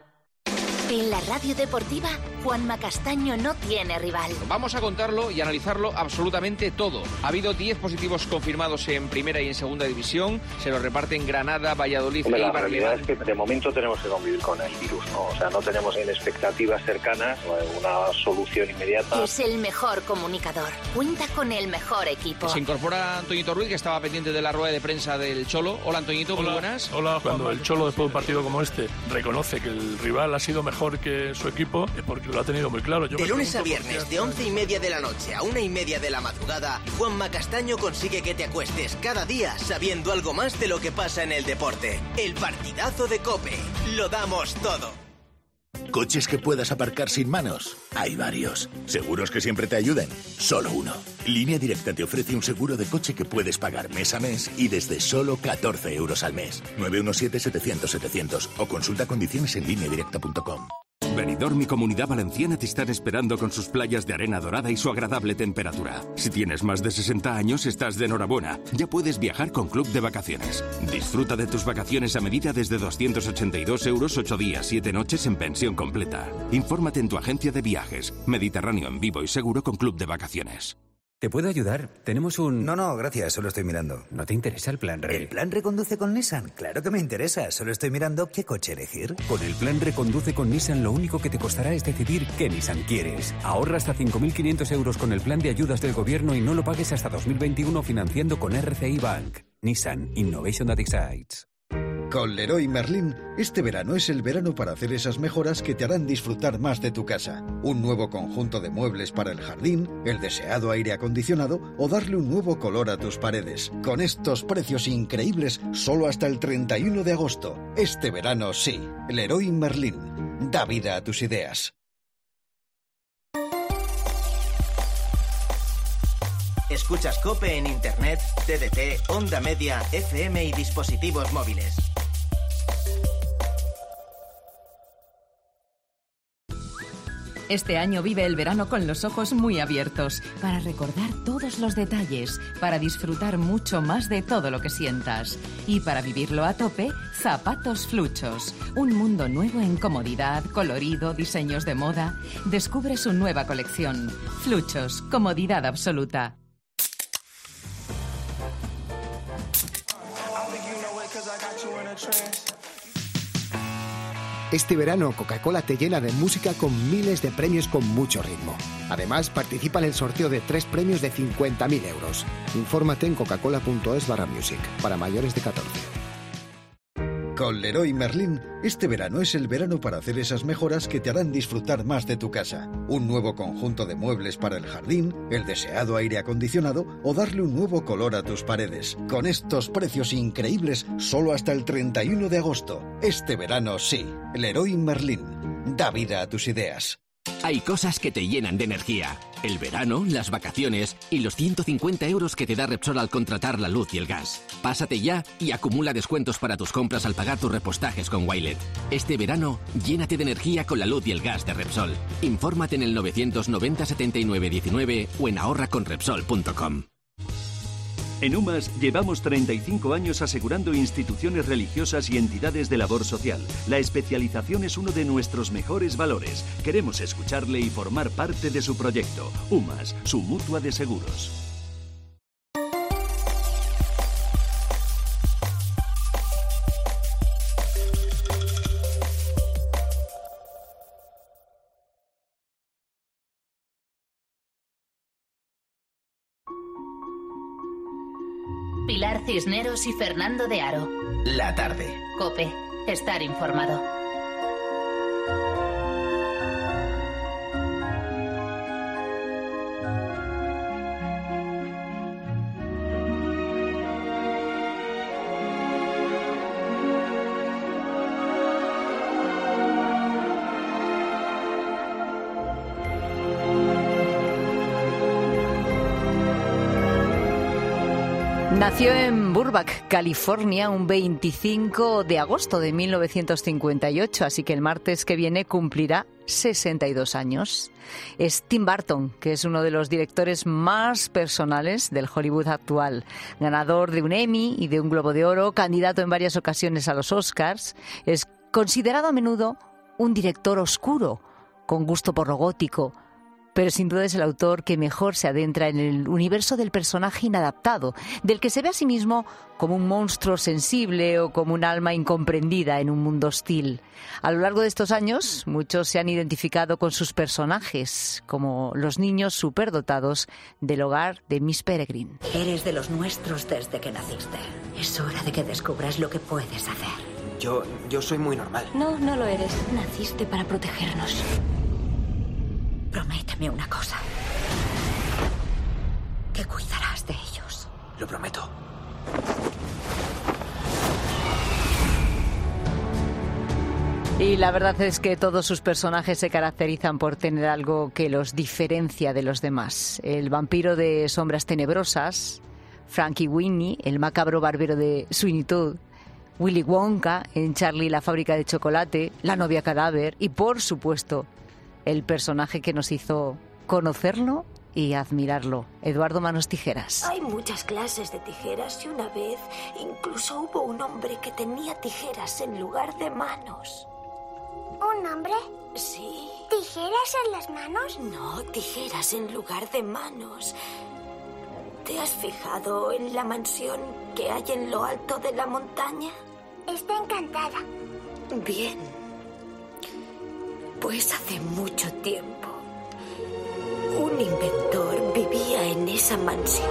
En la radio deportiva, Juanma Castaño no tiene rival. Vamos a contarlo y analizarlo absolutamente todo. Ha habido 10 positivos confirmados en primera y en segunda división. Se los reparten Granada, Valladolid y La realidad es que de momento tenemos que convivir con el virus, ¿no? O sea, no tenemos en expectativas cercanas una solución inmediata. Es el mejor comunicador. Cuenta con el mejor equipo. Se incorpora Antoñito Ruiz, que estaba pendiente de la rueda de prensa del Cholo. Hola, Antoñito, muy buenas. Hola, cuando el Cholo, después de un partido como este, reconoce que el rival ha sido mejor que su equipo, porque lo ha tenido muy claro. De lunes a viernes, de 11:30 de la noche a 1:30 de la madrugada, Juanma Castaño consigue que te acuestes cada día sabiendo algo más de lo que pasa en el deporte. El partidazo de COPE. Lo damos todo. ¿Coches que puedas aparcar sin manos? Hay varios. ¿Seguros que siempre te ayuden? Solo uno. Línea Directa te ofrece un seguro de coche que puedes pagar mes a mes y desde solo 14 euros al mes. 917-700-700 o consulta condiciones en lineadirecta.com. Benidorm y Comunidad Valenciana te están esperando con sus playas de arena dorada y su agradable temperatura. Si tienes más de 60 años, estás de enhorabuena. Ya puedes viajar con Club de Vacaciones. Disfruta de tus vacaciones a medida desde 282 euros, 8 días, 7 noches en pensión completa. Infórmate en tu agencia de viajes. Mediterráneo en vivo y seguro con Club de Vacaciones. ¿Te puedo ayudar? Tenemos un... No, gracias, solo estoy mirando. ¿No te interesa el plan Re? ¿El plan Reconduce con Nissan? Claro que me interesa, solo estoy mirando qué coche elegir. Con el plan Reconduce con Nissan lo único que te costará es decidir qué Nissan quieres. Ahorra hasta 5.500 euros con el plan de ayudas del gobierno y no lo pagues hasta 2021 financiando con RCI Bank. Nissan Innovation that excites. Con Leroy Merlin, este verano es el verano para hacer esas mejoras que te harán disfrutar más de tu casa. Un nuevo conjunto de muebles para el jardín, el deseado aire acondicionado o darle un nuevo color a tus paredes. Con estos precios increíbles, solo hasta el 31 de agosto. Este verano sí. Leroy Merlin. Da vida a tus ideas. Escuchas COPE en Internet, TDT, Onda Media, FM y dispositivos móviles. Este año vive el verano con los ojos muy abiertos, para recordar todos los detalles, para disfrutar mucho más de todo lo que sientas. Y para vivirlo a tope, Zapatos Fluchos. Un mundo nuevo en comodidad, colorido, diseños de moda. Descubre su nueva colección. Fluchos, comodidad absoluta. Este verano Coca-Cola te llena de música con miles de premios con mucho ritmo. Además, participa en el sorteo de 3 premios de 50.000 euros. Infórmate en coca-cola.es/music para mayores de 14. Con Leroy Merlin, este verano es el verano para hacer esas mejoras que te harán disfrutar más de tu casa. Un nuevo conjunto de muebles para el jardín, el deseado aire acondicionado o darle un nuevo color a tus paredes. Con estos precios increíbles, solo hasta el 31 de agosto. Este verano sí. Leroy Merlin. Da vida a tus ideas. Hay cosas que te llenan de energía. El verano, las vacaciones y los 150 euros que te da Repsol al contratar la luz y el gas. Pásate ya y acumula descuentos para tus compras al pagar tus repostajes con Wilet. Este verano, llénate de energía con la luz y el gas de Repsol. Infórmate en el 990 79 19 o en ahorraconrepsol.com. En UMAS llevamos 35 años asegurando instituciones religiosas y entidades de labor social. La especialización es uno de nuestros mejores valores. Queremos escucharle y formar parte de su proyecto. UMAS, su mutua de seguros. Pilar Cisneros y Fernando de Aro. La tarde. COPE. Estar informado. Nació en Burbank, California, un 25 de agosto de 1958, así que el martes que viene cumplirá 62 años. Es Tim Burton, que es uno de los directores más personales del Hollywood actual. Ganador de un Emmy y de un Globo de Oro, candidato en varias ocasiones a los Oscars. Es considerado a menudo un director oscuro, con gusto por lo gótico, pero sin duda es el autor que mejor se adentra en el universo del personaje inadaptado, del que se ve a sí mismo como un monstruo sensible o como un alma incomprendida en un mundo hostil. A lo largo de estos años, muchos se han identificado con sus personajes, como los niños superdotados del hogar de Miss Peregrine. Eres de los nuestros desde que naciste. Es hora de que descubras lo que puedes hacer. Yo soy muy normal. No, no lo eres. Naciste para protegernos. Prométeme una cosa. Que cuidarás de ellos. Lo prometo. Y la verdad es que todos sus personajes se caracterizan por tener algo que los diferencia de los demás. El vampiro de Sombras Tenebrosas, Frankie Winnie, el macabro barbero de Sweeney Todd, Willy Wonka en Charlie y la fábrica de chocolate, la novia cadáver y, por supuesto, el personaje que nos hizo conocerlo y admirarlo, Eduardo Manos Tijeras. Hay muchas clases de tijeras y una vez incluso hubo un hombre que tenía tijeras en lugar de manos. ¿Un hombre? Sí. ¿Tijeras en las manos? No, tijeras en lugar de manos. ¿Te has fijado en la mansión que hay en lo alto de la montaña? Está encantada. Bien. Pues hace mucho tiempo, un inventor vivía en esa mansión.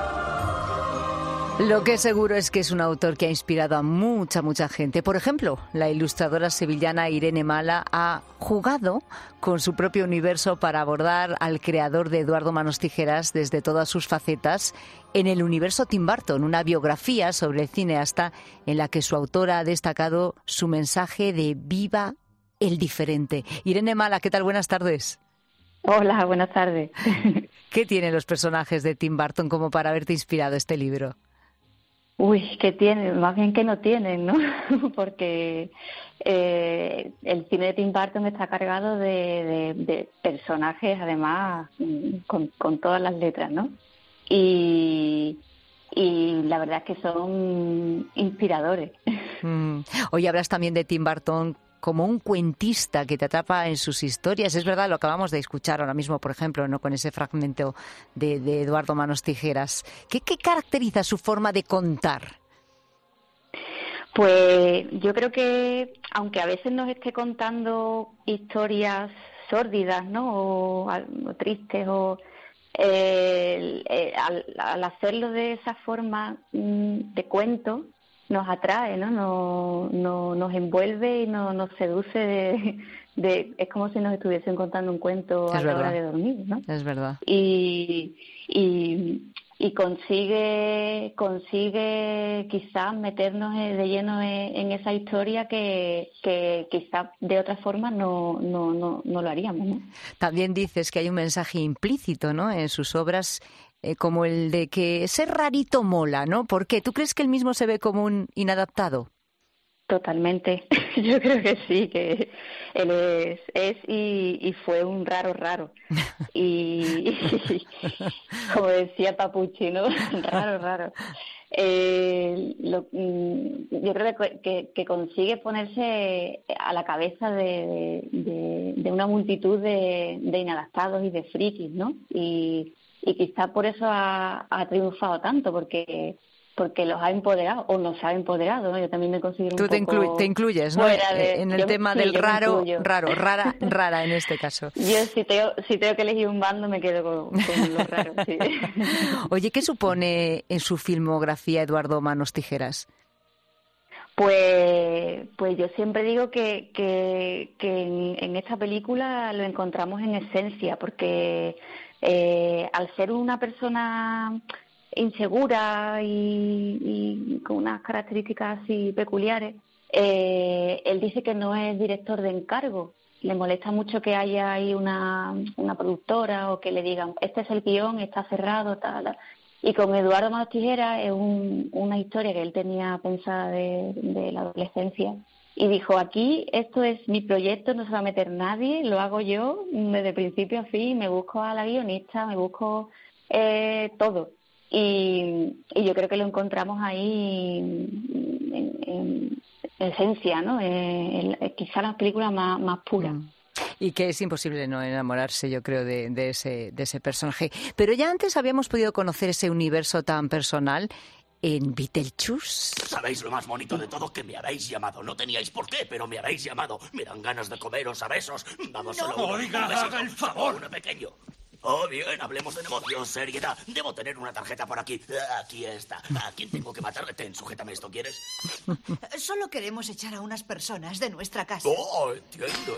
Lo que es seguro es que es un autor que ha inspirado a mucha gente. Por ejemplo, la ilustradora sevillana Irene Mala ha jugado con su propio universo para abordar al creador de Eduardo Manos Tijeras desde todas sus facetas en el universo Tim Burton, una biografía sobre el cineasta en la que su autora ha destacado su mensaje de viva el diferente. Irene Mala, ¿qué tal? Buenas tardes. Hola, buenas tardes. ¿Qué tienen los personajes de Tim Burton como para haberte inspirado este libro? Uy, ¿qué tienen? Más bien que no tienen, ¿no? Porque el cine de Tim Burton está cargado de personajes, además, con todas las letras, ¿no? Y la verdad es que son inspiradores. Hoy hablas también de Tim Burton como un cuentista que te atrapa en sus historias. Es verdad, lo acabamos de escuchar ahora mismo, por ejemplo, ¿no? Con ese fragmento de Eduardo Manos Tijeras. ¿Qué caracteriza su forma de contar? Pues yo creo que, aunque a veces nos esté contando historias sórdidas, ¿no? o tristes, o al hacerlo de esa forma de cuento, nos atrae, ¿no? Nos envuelve y nos seduce es como si nos estuviesen contando un cuento a la hora de dormir, ¿no? Es verdad. Y consigue quizás meternos de lleno en esa historia que quizás de otra forma no lo haríamos, ¿no? También dices que hay un mensaje implícito, ¿no? En sus obras, como el de que ser rarito mola, ¿no? ¿Por qué? ¿Tú crees que él mismo se ve como un inadaptado? Totalmente. Yo creo que sí, que él es y fue un raro. Y como decía Papuchi, ¿no? Raro. Yo creo que consigue ponerse a la cabeza de una multitud de inadaptados y de frikis, ¿no? Y quizá por eso ha triunfado tanto, porque los ha empoderado, o nos ha empoderado, ¿no? Yo también me considero un poco... Tú te incluyes, ¿no? En el tema del raro, rara en este caso. Yo si tengo que elegir un bando me quedo con los raros, sí. Oye, ¿qué supone en su filmografía Eduardo Manos Tijeras? Pues yo siempre digo que en esta película lo encontramos en esencia, porque al ser una persona insegura y con unas características así peculiares, él dice que no es director de encargo. Le molesta mucho que haya ahí una productora o que le digan, este es el guión, está cerrado, tal. Y con Eduardo Manos Tijeras es una historia que él tenía pensada de la adolescencia. Y dijo, aquí esto es mi proyecto, no se va a meter nadie, lo hago yo desde principio a fin, me busco a la guionista, me busco todo. Y yo creo que lo encontramos ahí en esencia, ¿no? Quizá la película más pura. Y que es imposible no enamorarse, yo creo, de ese personaje. Pero ya antes habíamos podido conocer ese universo tan personal en Beetlejuice. ¿Sabéis lo más bonito de todo? Que me habéis llamado. No teníais por qué, pero me habéis llamado. Me dan ganas de comeros a besos. Vamos, solo uno. Oiga, haga el favor. Uno pequeño. Oh, bien, hablemos de negocios, seriedad. Debo tener una tarjeta por aquí. Aquí está. ¿A quién tengo que matar? Ten, sujétame esto, ¿quieres? Solo queremos echar a unas personas de nuestra casa. Oh, entiendo.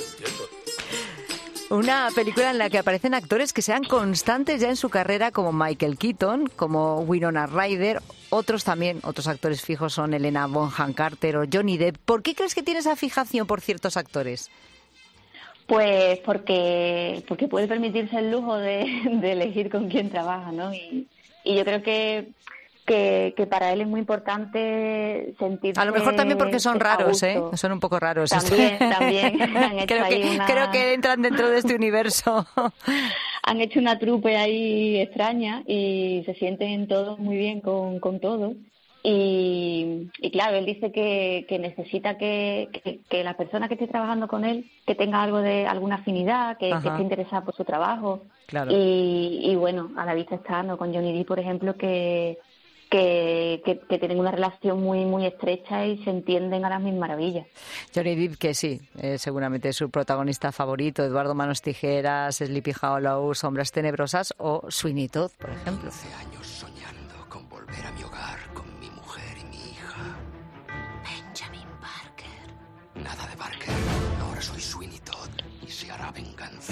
Una película en la que aparecen actores que sean constantes ya en su carrera, como Michael Keaton, como Winona Ryder. Otros actores fijos son Helena Bonham Carter o Johnny Depp. ¿Por qué crees que tienes esa fijación por ciertos actores? Pues porque puede permitirse el lujo de elegir con quién trabaja, ¿no? Y yo creo que para él es muy importante sentirse... A lo mejor también porque son raros, ¿eh? Son un poco raros. También. Creo que entran dentro de este universo. Han hecho una trupe ahí extraña y se sienten todos muy bien con todo. Y claro, él dice que necesita que la persona que esté trabajando con él que tenga alguna afinidad, que esté interesada por su trabajo. Claro. Y bueno, a la vista está, ¿no? Con Johnny Depp, por ejemplo, que tienen una relación muy muy estrecha y se entienden a las mil maravillas. Johnny Depp, que sí, seguramente es su protagonista favorito, Eduardo Manos Tijeras, Sleepy Hollow, Sombras Tenebrosas o Sweeney Todd, por ejemplo. 12 años soñando con volver a mi hogar, con mi mujer y mi hija. Benjamin Parker. Nada de Parker, ahora soy Sweeney Todd y se hará venganza.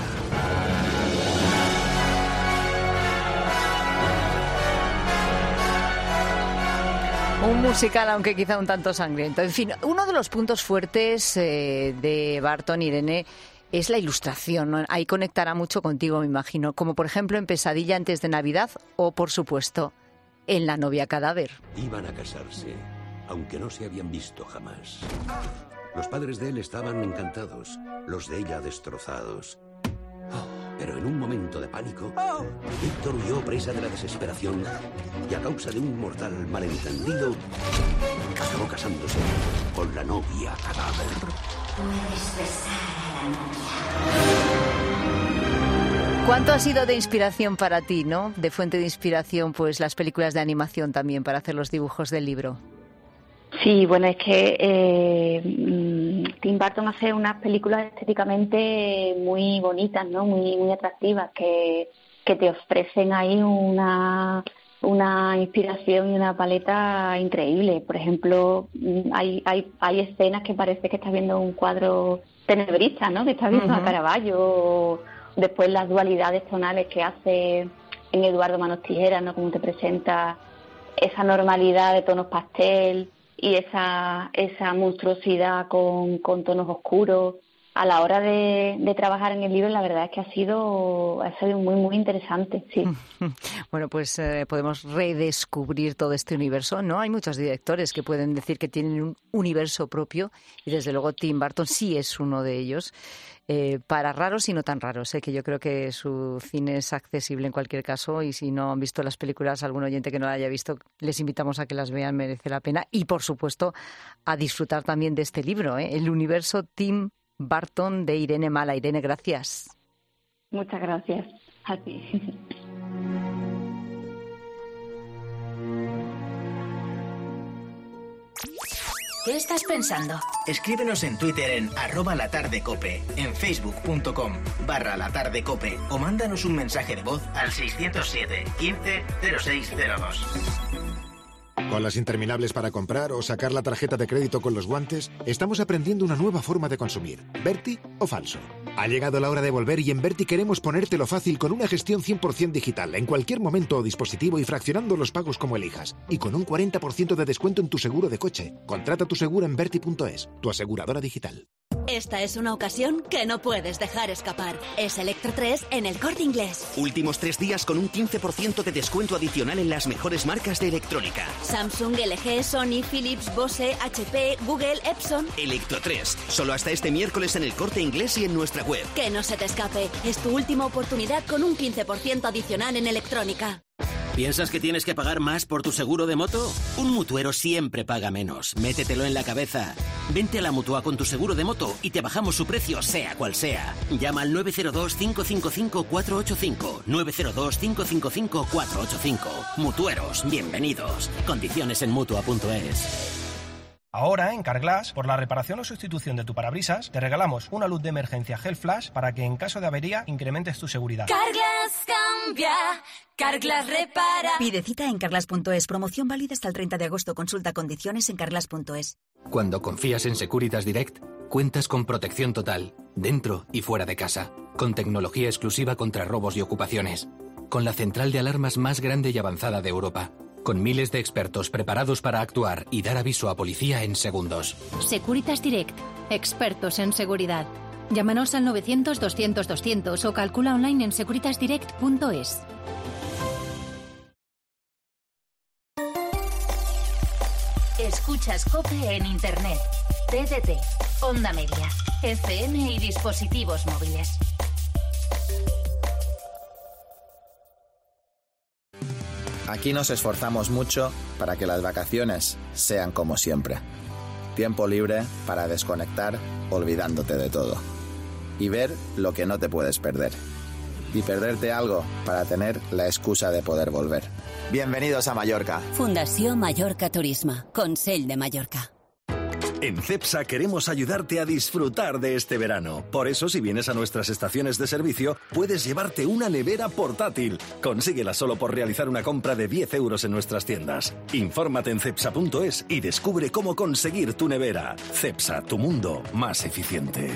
Un musical, aunque quizá un tanto sangriento. En fin, uno de los puntos fuertes de Barton, Irene, es la ilustración, ¿no? Ahí conectará mucho contigo, me imagino. Como por ejemplo en Pesadilla antes de Navidad o, por supuesto, en La novia cadáver. Iban a casarse, aunque no se habían visto jamás. Los padres de él estaban encantados, los de ella destrozados. Pero en un momento de pánico, Víctor huyó presa de la desesperación y a causa de un mortal malentendido, acabó casándose con la novia cadáver. Puedes besar a la novia. ¿Cuánto ha sido de inspiración para ti, no? De fuente de inspiración, pues las películas de animación también para hacer los dibujos del libro. Sí, bueno, es que Tim Burton hace unas películas estéticamente muy bonitas, ¿no? Muy atractivas, que te ofrecen ahí una inspiración y una paleta increíble. Por ejemplo, hay escenas que parece que estás viendo un cuadro tenebrista, ¿no? Que estás viendo a Caravaggio. Después las dualidades tonales que hace en Eduardo Manos Tijeras, ¿no? Como te presenta esa normalidad de tonos pastel y esa monstruosidad con tonos oscuros. A la hora de trabajar en el libro, la verdad es que ha sido muy, muy interesante, sí. Bueno, pues podemos redescubrir todo este universo, ¿no? Hay muchos directores que pueden decir que tienen un universo propio y desde luego Tim Burton sí es uno de ellos. Para raros y no tan raros, que yo creo que su cine es accesible en cualquier caso y si no han visto las películas, algún oyente que no la haya visto, les invitamos a que las vean, merece la pena y por supuesto a disfrutar también de este libro, El universo Tim Burton de Irene Mala. Irene, gracias. Muchas gracias a ti. ¿Qué estás pensando? Escríbenos en Twitter en @latardecope, en facebook.com/latardecope o mándanos un mensaje de voz al 607 15 0602. Con las interminables para comprar o sacar la tarjeta de crédito con los guantes, estamos aprendiendo una nueva forma de consumir. ¿Berti o falso? Ha llegado la hora de volver y en Berti queremos ponértelo fácil con una gestión 100% digital, en cualquier momento o dispositivo y fraccionando los pagos como elijas. Y con un 40% de descuento en tu seguro de coche. Contrata tu seguro en Berti.es, tu aseguradora digital. Esta es una ocasión que no puedes dejar escapar. Es Electro 3 en El Corte Inglés. Últimos 3 días con un 15% de descuento adicional en las mejores marcas de electrónica. Samsung, LG, Sony, Philips, Bose, HP, Google, Epson. Electro 3, solo hasta este miércoles en El Corte Inglés y en nuestra web. Que no se te escape. Es tu última oportunidad con un 15% adicional en electrónica. ¿Piensas que tienes que pagar más por tu seguro de moto? Un mutuero siempre paga menos. Métetelo en la cabeza. Vente a la Mutua con tu seguro de moto y te bajamos su precio, sea cual sea. Llama al 902-555-485. 902-555-485. Mutueros, bienvenidos. Condiciones en Mutua.es. Ahora, en Carglass, por la reparación o sustitución de tu parabrisas, te regalamos una luz de emergencia Gel Flash para que en caso de avería incrementes tu seguridad. Carglass cambia, Carglass repara. Pide cita en carglass.es. Promoción válida hasta el 30 de agosto. Consulta condiciones en carglass.es. Cuando confías en Securitas Direct, cuentas con protección total, dentro y fuera de casa, con tecnología exclusiva contra robos y ocupaciones, con la central de alarmas más grande y avanzada de Europa, con miles de expertos preparados para actuar y dar aviso a policía en segundos. Securitas Direct, expertos en seguridad. Llámanos al 900-200-200 o calcula online en securitasdirect.es. Escuchas COPE en Internet, TDT, Onda Media, FM y dispositivos móviles. Aquí nos esforzamos mucho para que las vacaciones sean como siempre. Tiempo libre para desconectar olvidándote de todo. Y ver lo que no te puedes perder. Y perderte algo para tener la excusa de poder volver. Bienvenidos a Mallorca. Fundació Mallorca Turisme, Consell de Mallorca. En CEPSA queremos ayudarte a disfrutar de este verano. Por eso, si vienes a nuestras estaciones de servicio, puedes llevarte una nevera portátil. Consíguela solo por realizar una compra de 10 euros en nuestras tiendas. Infórmate en cepsa.es y descubre cómo conseguir tu nevera. CEPSA, tu mundo más eficiente.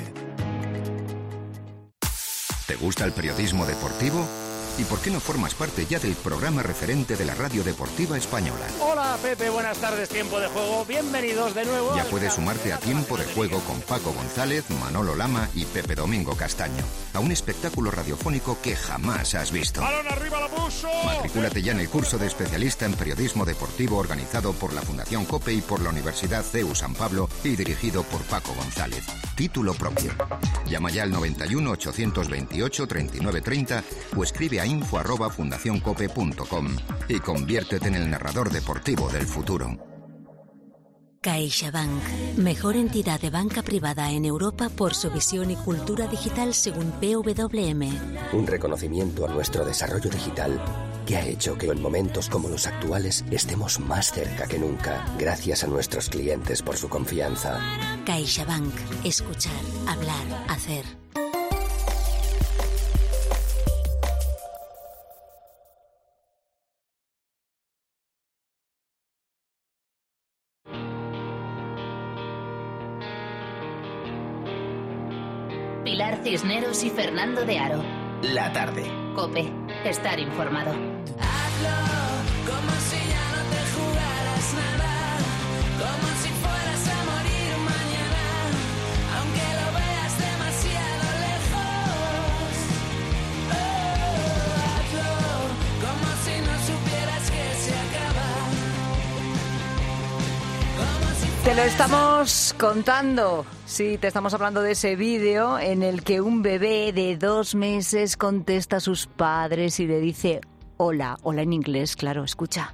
¿Te gusta el periodismo deportivo? ¿Y por qué no formas parte ya del programa referente de la Radio Deportiva Española? Hola Pepe, buenas tardes, Tiempo de Juego, bienvenidos de nuevo. Ya puedes sumarte a Tiempo de Juego con Paco González, Manolo Lama y Pepe Domingo Castaño, a un espectáculo radiofónico que jamás has visto. ¡Balón arriba, lo puso! Matricúlate ya en el curso de especialista en periodismo deportivo organizado por la Fundación COPE y por la Universidad CEU San Pablo y dirigido por Paco González. Título propio. Llama ya al 91 828 3930 o escribe a info@fundacioncope.com y conviértete en el narrador deportivo del futuro. CaixaBank, mejor entidad de banca privada en Europa por su visión y cultura digital según PWM. Un reconocimiento a nuestro desarrollo digital que ha hecho que en momentos como los actuales estemos más cerca que nunca, gracias a nuestros clientes por su confianza. CaixaBank, escuchar, hablar, hacer. Pilar Cisneros y Fernando de Aro. La tarde. COPE. Estar informado. Hazlo como si ya no te jugaras nada, como si fueras a morir mañana, aunque lo veas demasiado lejos. Hazlo como si no supieras que se acaba. Te lo estamos contando. Sí, te estamos hablando de ese vídeo en el que un bebé de 2 meses contesta a sus padres y le dice hola, hola en inglés, claro, escucha.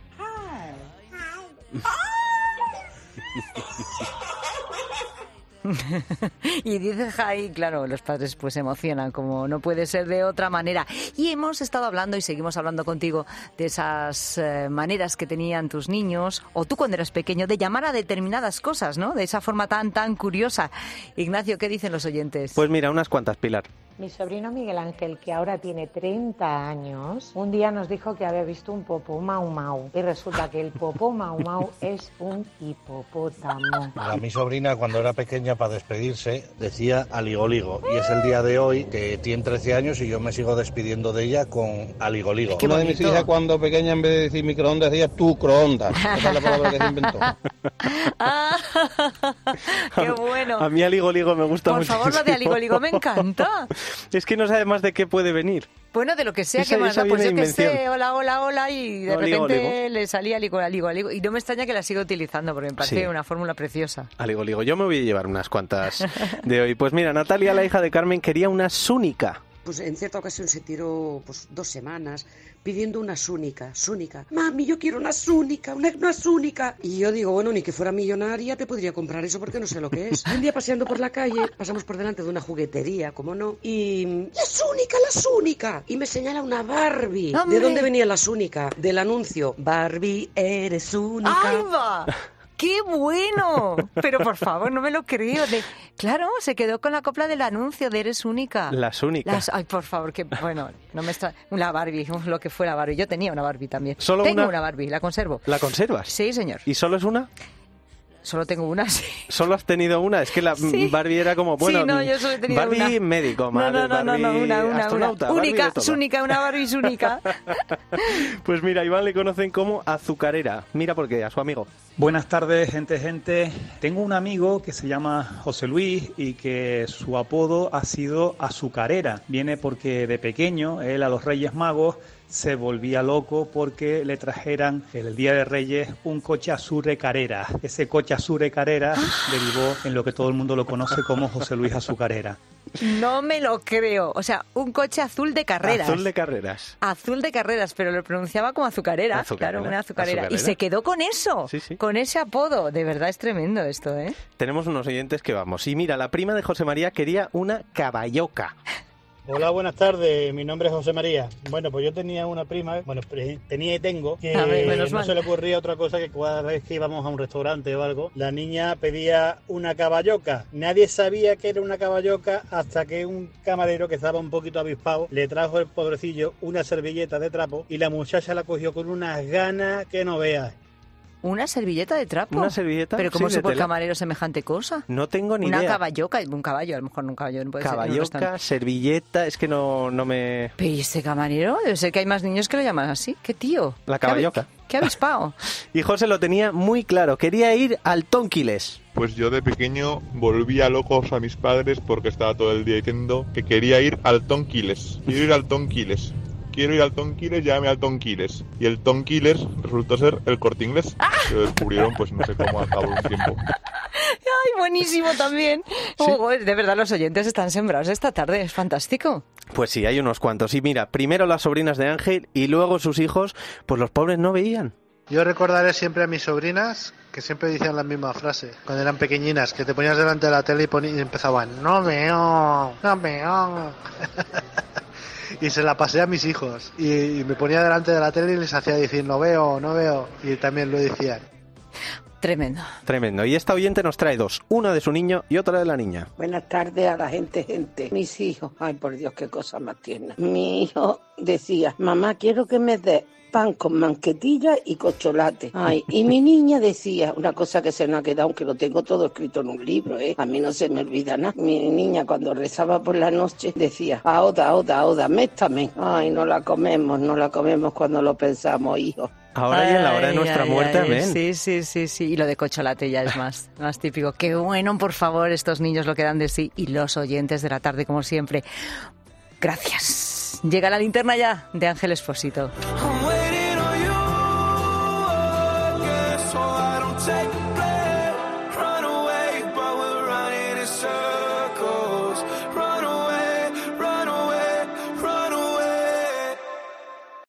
Y dice hi, claro, los padres pues se emocionan, como no puede ser de otra manera. Y hemos estado hablando y seguimos hablando contigo de esas maneras que tenían tus niños, o tú cuando eras pequeño, de llamar a determinadas cosas, ¿no? De esa forma tan curiosa. Ignacio, ¿qué dicen los oyentes? Pues mira, unas cuantas, Pilar. Mi sobrino Miguel Ángel, que ahora tiene 30 años, un día nos dijo que había visto un popó mau mau. Y resulta que el popó mau mau es un hipopótamo. A mi sobrina, cuando era pequeña, para despedirse, decía aligoligo. Y es el día de hoy que tiene 13 años y yo me sigo despidiendo de ella con aligoligo. Una de mis hijas, cuando pequeña, en vez de decir microondas, decía tu croondas. Esa es la palabra que se inventó. ¡Qué bueno! A mí Aligo me gusta mucho. Por favor, lo de Aligo me encanta. Es que no sabe más de qué puede venir. Bueno, de lo que sea, que más da, pues yo que sé, hola, y de repente le salía Aligo. Y no me extraña que la siga utilizando, porque me parece una fórmula preciosa. Aligo, yo me voy a llevar unas cuantas de hoy. Pues mira, Natalia, la hija de Carmen, quería una súnica. Pues en cierta ocasión se tiró 2 semanas pidiendo una súnica. Mami, yo quiero una súnica. Y yo digo, bueno, ni que fuera millonaria te podría comprar eso porque no sé lo que es. Un día paseando por la calle, pasamos por delante de una juguetería, como no, y ¡la súnica! Y me señala una Barbie. ¡Hombre! ¿De dónde venía la súnica? Del anuncio. Barbie, eres única. ¡Ahí va! ¡Qué bueno! Pero por favor, no me lo creo. Claro, se quedó con la copla del anuncio de Eres única. Las únicas. Ay, por favor, que bueno, no me está... La Barbie, lo que fuera Barbie. Yo tenía una Barbie también. Tengo una Barbie, la conservo. ¿La conservas? Sí, señor. ¿Y solo es una? Solo tengo una, sí. ¿Solo has tenido una? Es que la Barbie era como, bueno, sí, no, yo solo he tenido Barbie una. Médico, no, una. Astronauta, única, súnica, una Barbie única. Pues mira, Iván le conocen como Azucarera. Mira por qué, a su amigo. Buenas tardes, gente. Tengo un amigo que se llama José Luis y que su apodo ha sido Azucarera. Viene porque de pequeño él a los Reyes Magos se volvía loco porque le trajeran el Día de Reyes un coche Azure Carrera. Ese coche Azure Carrera derivó en lo que todo el mundo lo conoce como José Luis Azucarera. No me lo creo. O sea, un coche azul de carreras. Azul de carreras. Azul de carreras, pero lo pronunciaba como azucarera. Claro, una azucarera. Y se quedó con eso, con ese apodo. De verdad es tremendo esto, ¿eh? Tenemos unos oyentes que vamos. Y mira, la prima de José María quería una caballoca. Hola, buenas tardes, mi nombre es José María. Bueno, pues yo tenía una prima, tenía y tengo, que no se le ocurría otra cosa que cada vez que íbamos a un restaurante o algo, la niña pedía una caballoca. Nadie sabía que era una caballoca hasta que un camarero que estaba un poquito avispado le trajo el pobrecillo una servilleta de trapo y la muchacha la cogió con unas ganas que no veas. ¿Una servilleta de trapo? ¿Una servilleta? ¿Pero cómo supo el tela. Camarero semejante cosa? No tengo ni idea. Una caballoca, un caballo, a lo mejor un caballo no puede caballoca, ser. servilleta, es que no me... ¿Pero y este camarero? Debe ser que hay más niños que lo llaman así. ¿Qué tío? La caballoca. ¿Qué avispado? Y José lo tenía muy claro, quería ir al Tonquiles. Pues yo de pequeño volvía locos a mis padres porque estaba todo el día diciendo que quería ir al Tonquiles. Quiero ir al Tonquiles, llámame al Tonquiles. Y el Tonquiles resultó ser el Corte Inglés. Que lo descubrieron, pues no sé cómo, al cabo de un tiempo. ¡Ay, buenísimo también! Sí. De verdad, los oyentes están sembrados esta tarde, es fantástico. Pues sí, hay unos cuantos. Y mira, primero las sobrinas de Ángel y luego sus hijos, pues los pobres no veían. Yo recordaré siempre a mis sobrinas que siempre decían la misma frase cuando eran pequeñinas, que te ponías delante de la tele y empezaban, no veo. Y se la pasé a mis hijos y me ponía delante de la tele y les hacía decir no veo, y también lo decían. Tremendo. Y esta oyente nos trae dos, una de su niño y otra de la niña. Buenas tardes a la gente. Mis hijos, ay por Dios, qué cosa más tierna. Mi hijo decía, mamá, quiero que me dé pan con manquetilla y con chocolate. Ay, y mi niña decía, una cosa que se me ha quedado, aunque lo tengo todo escrito en un libro, a mí no se me olvida nada. Mi niña cuando rezaba por la noche decía, Oda, méstame. Ay, no la comemos cuando lo pensamos, hijo. Ahora y en la hora de nuestra muerte, amén. Sí. Y lo de cocholate ya es más típico. Qué bueno, por favor, estos niños lo que dan de sí y los oyentes de la tarde, como siempre. Gracias. Llega la linterna ya de Ángel Esposito. I'm waiting on you, so I don't take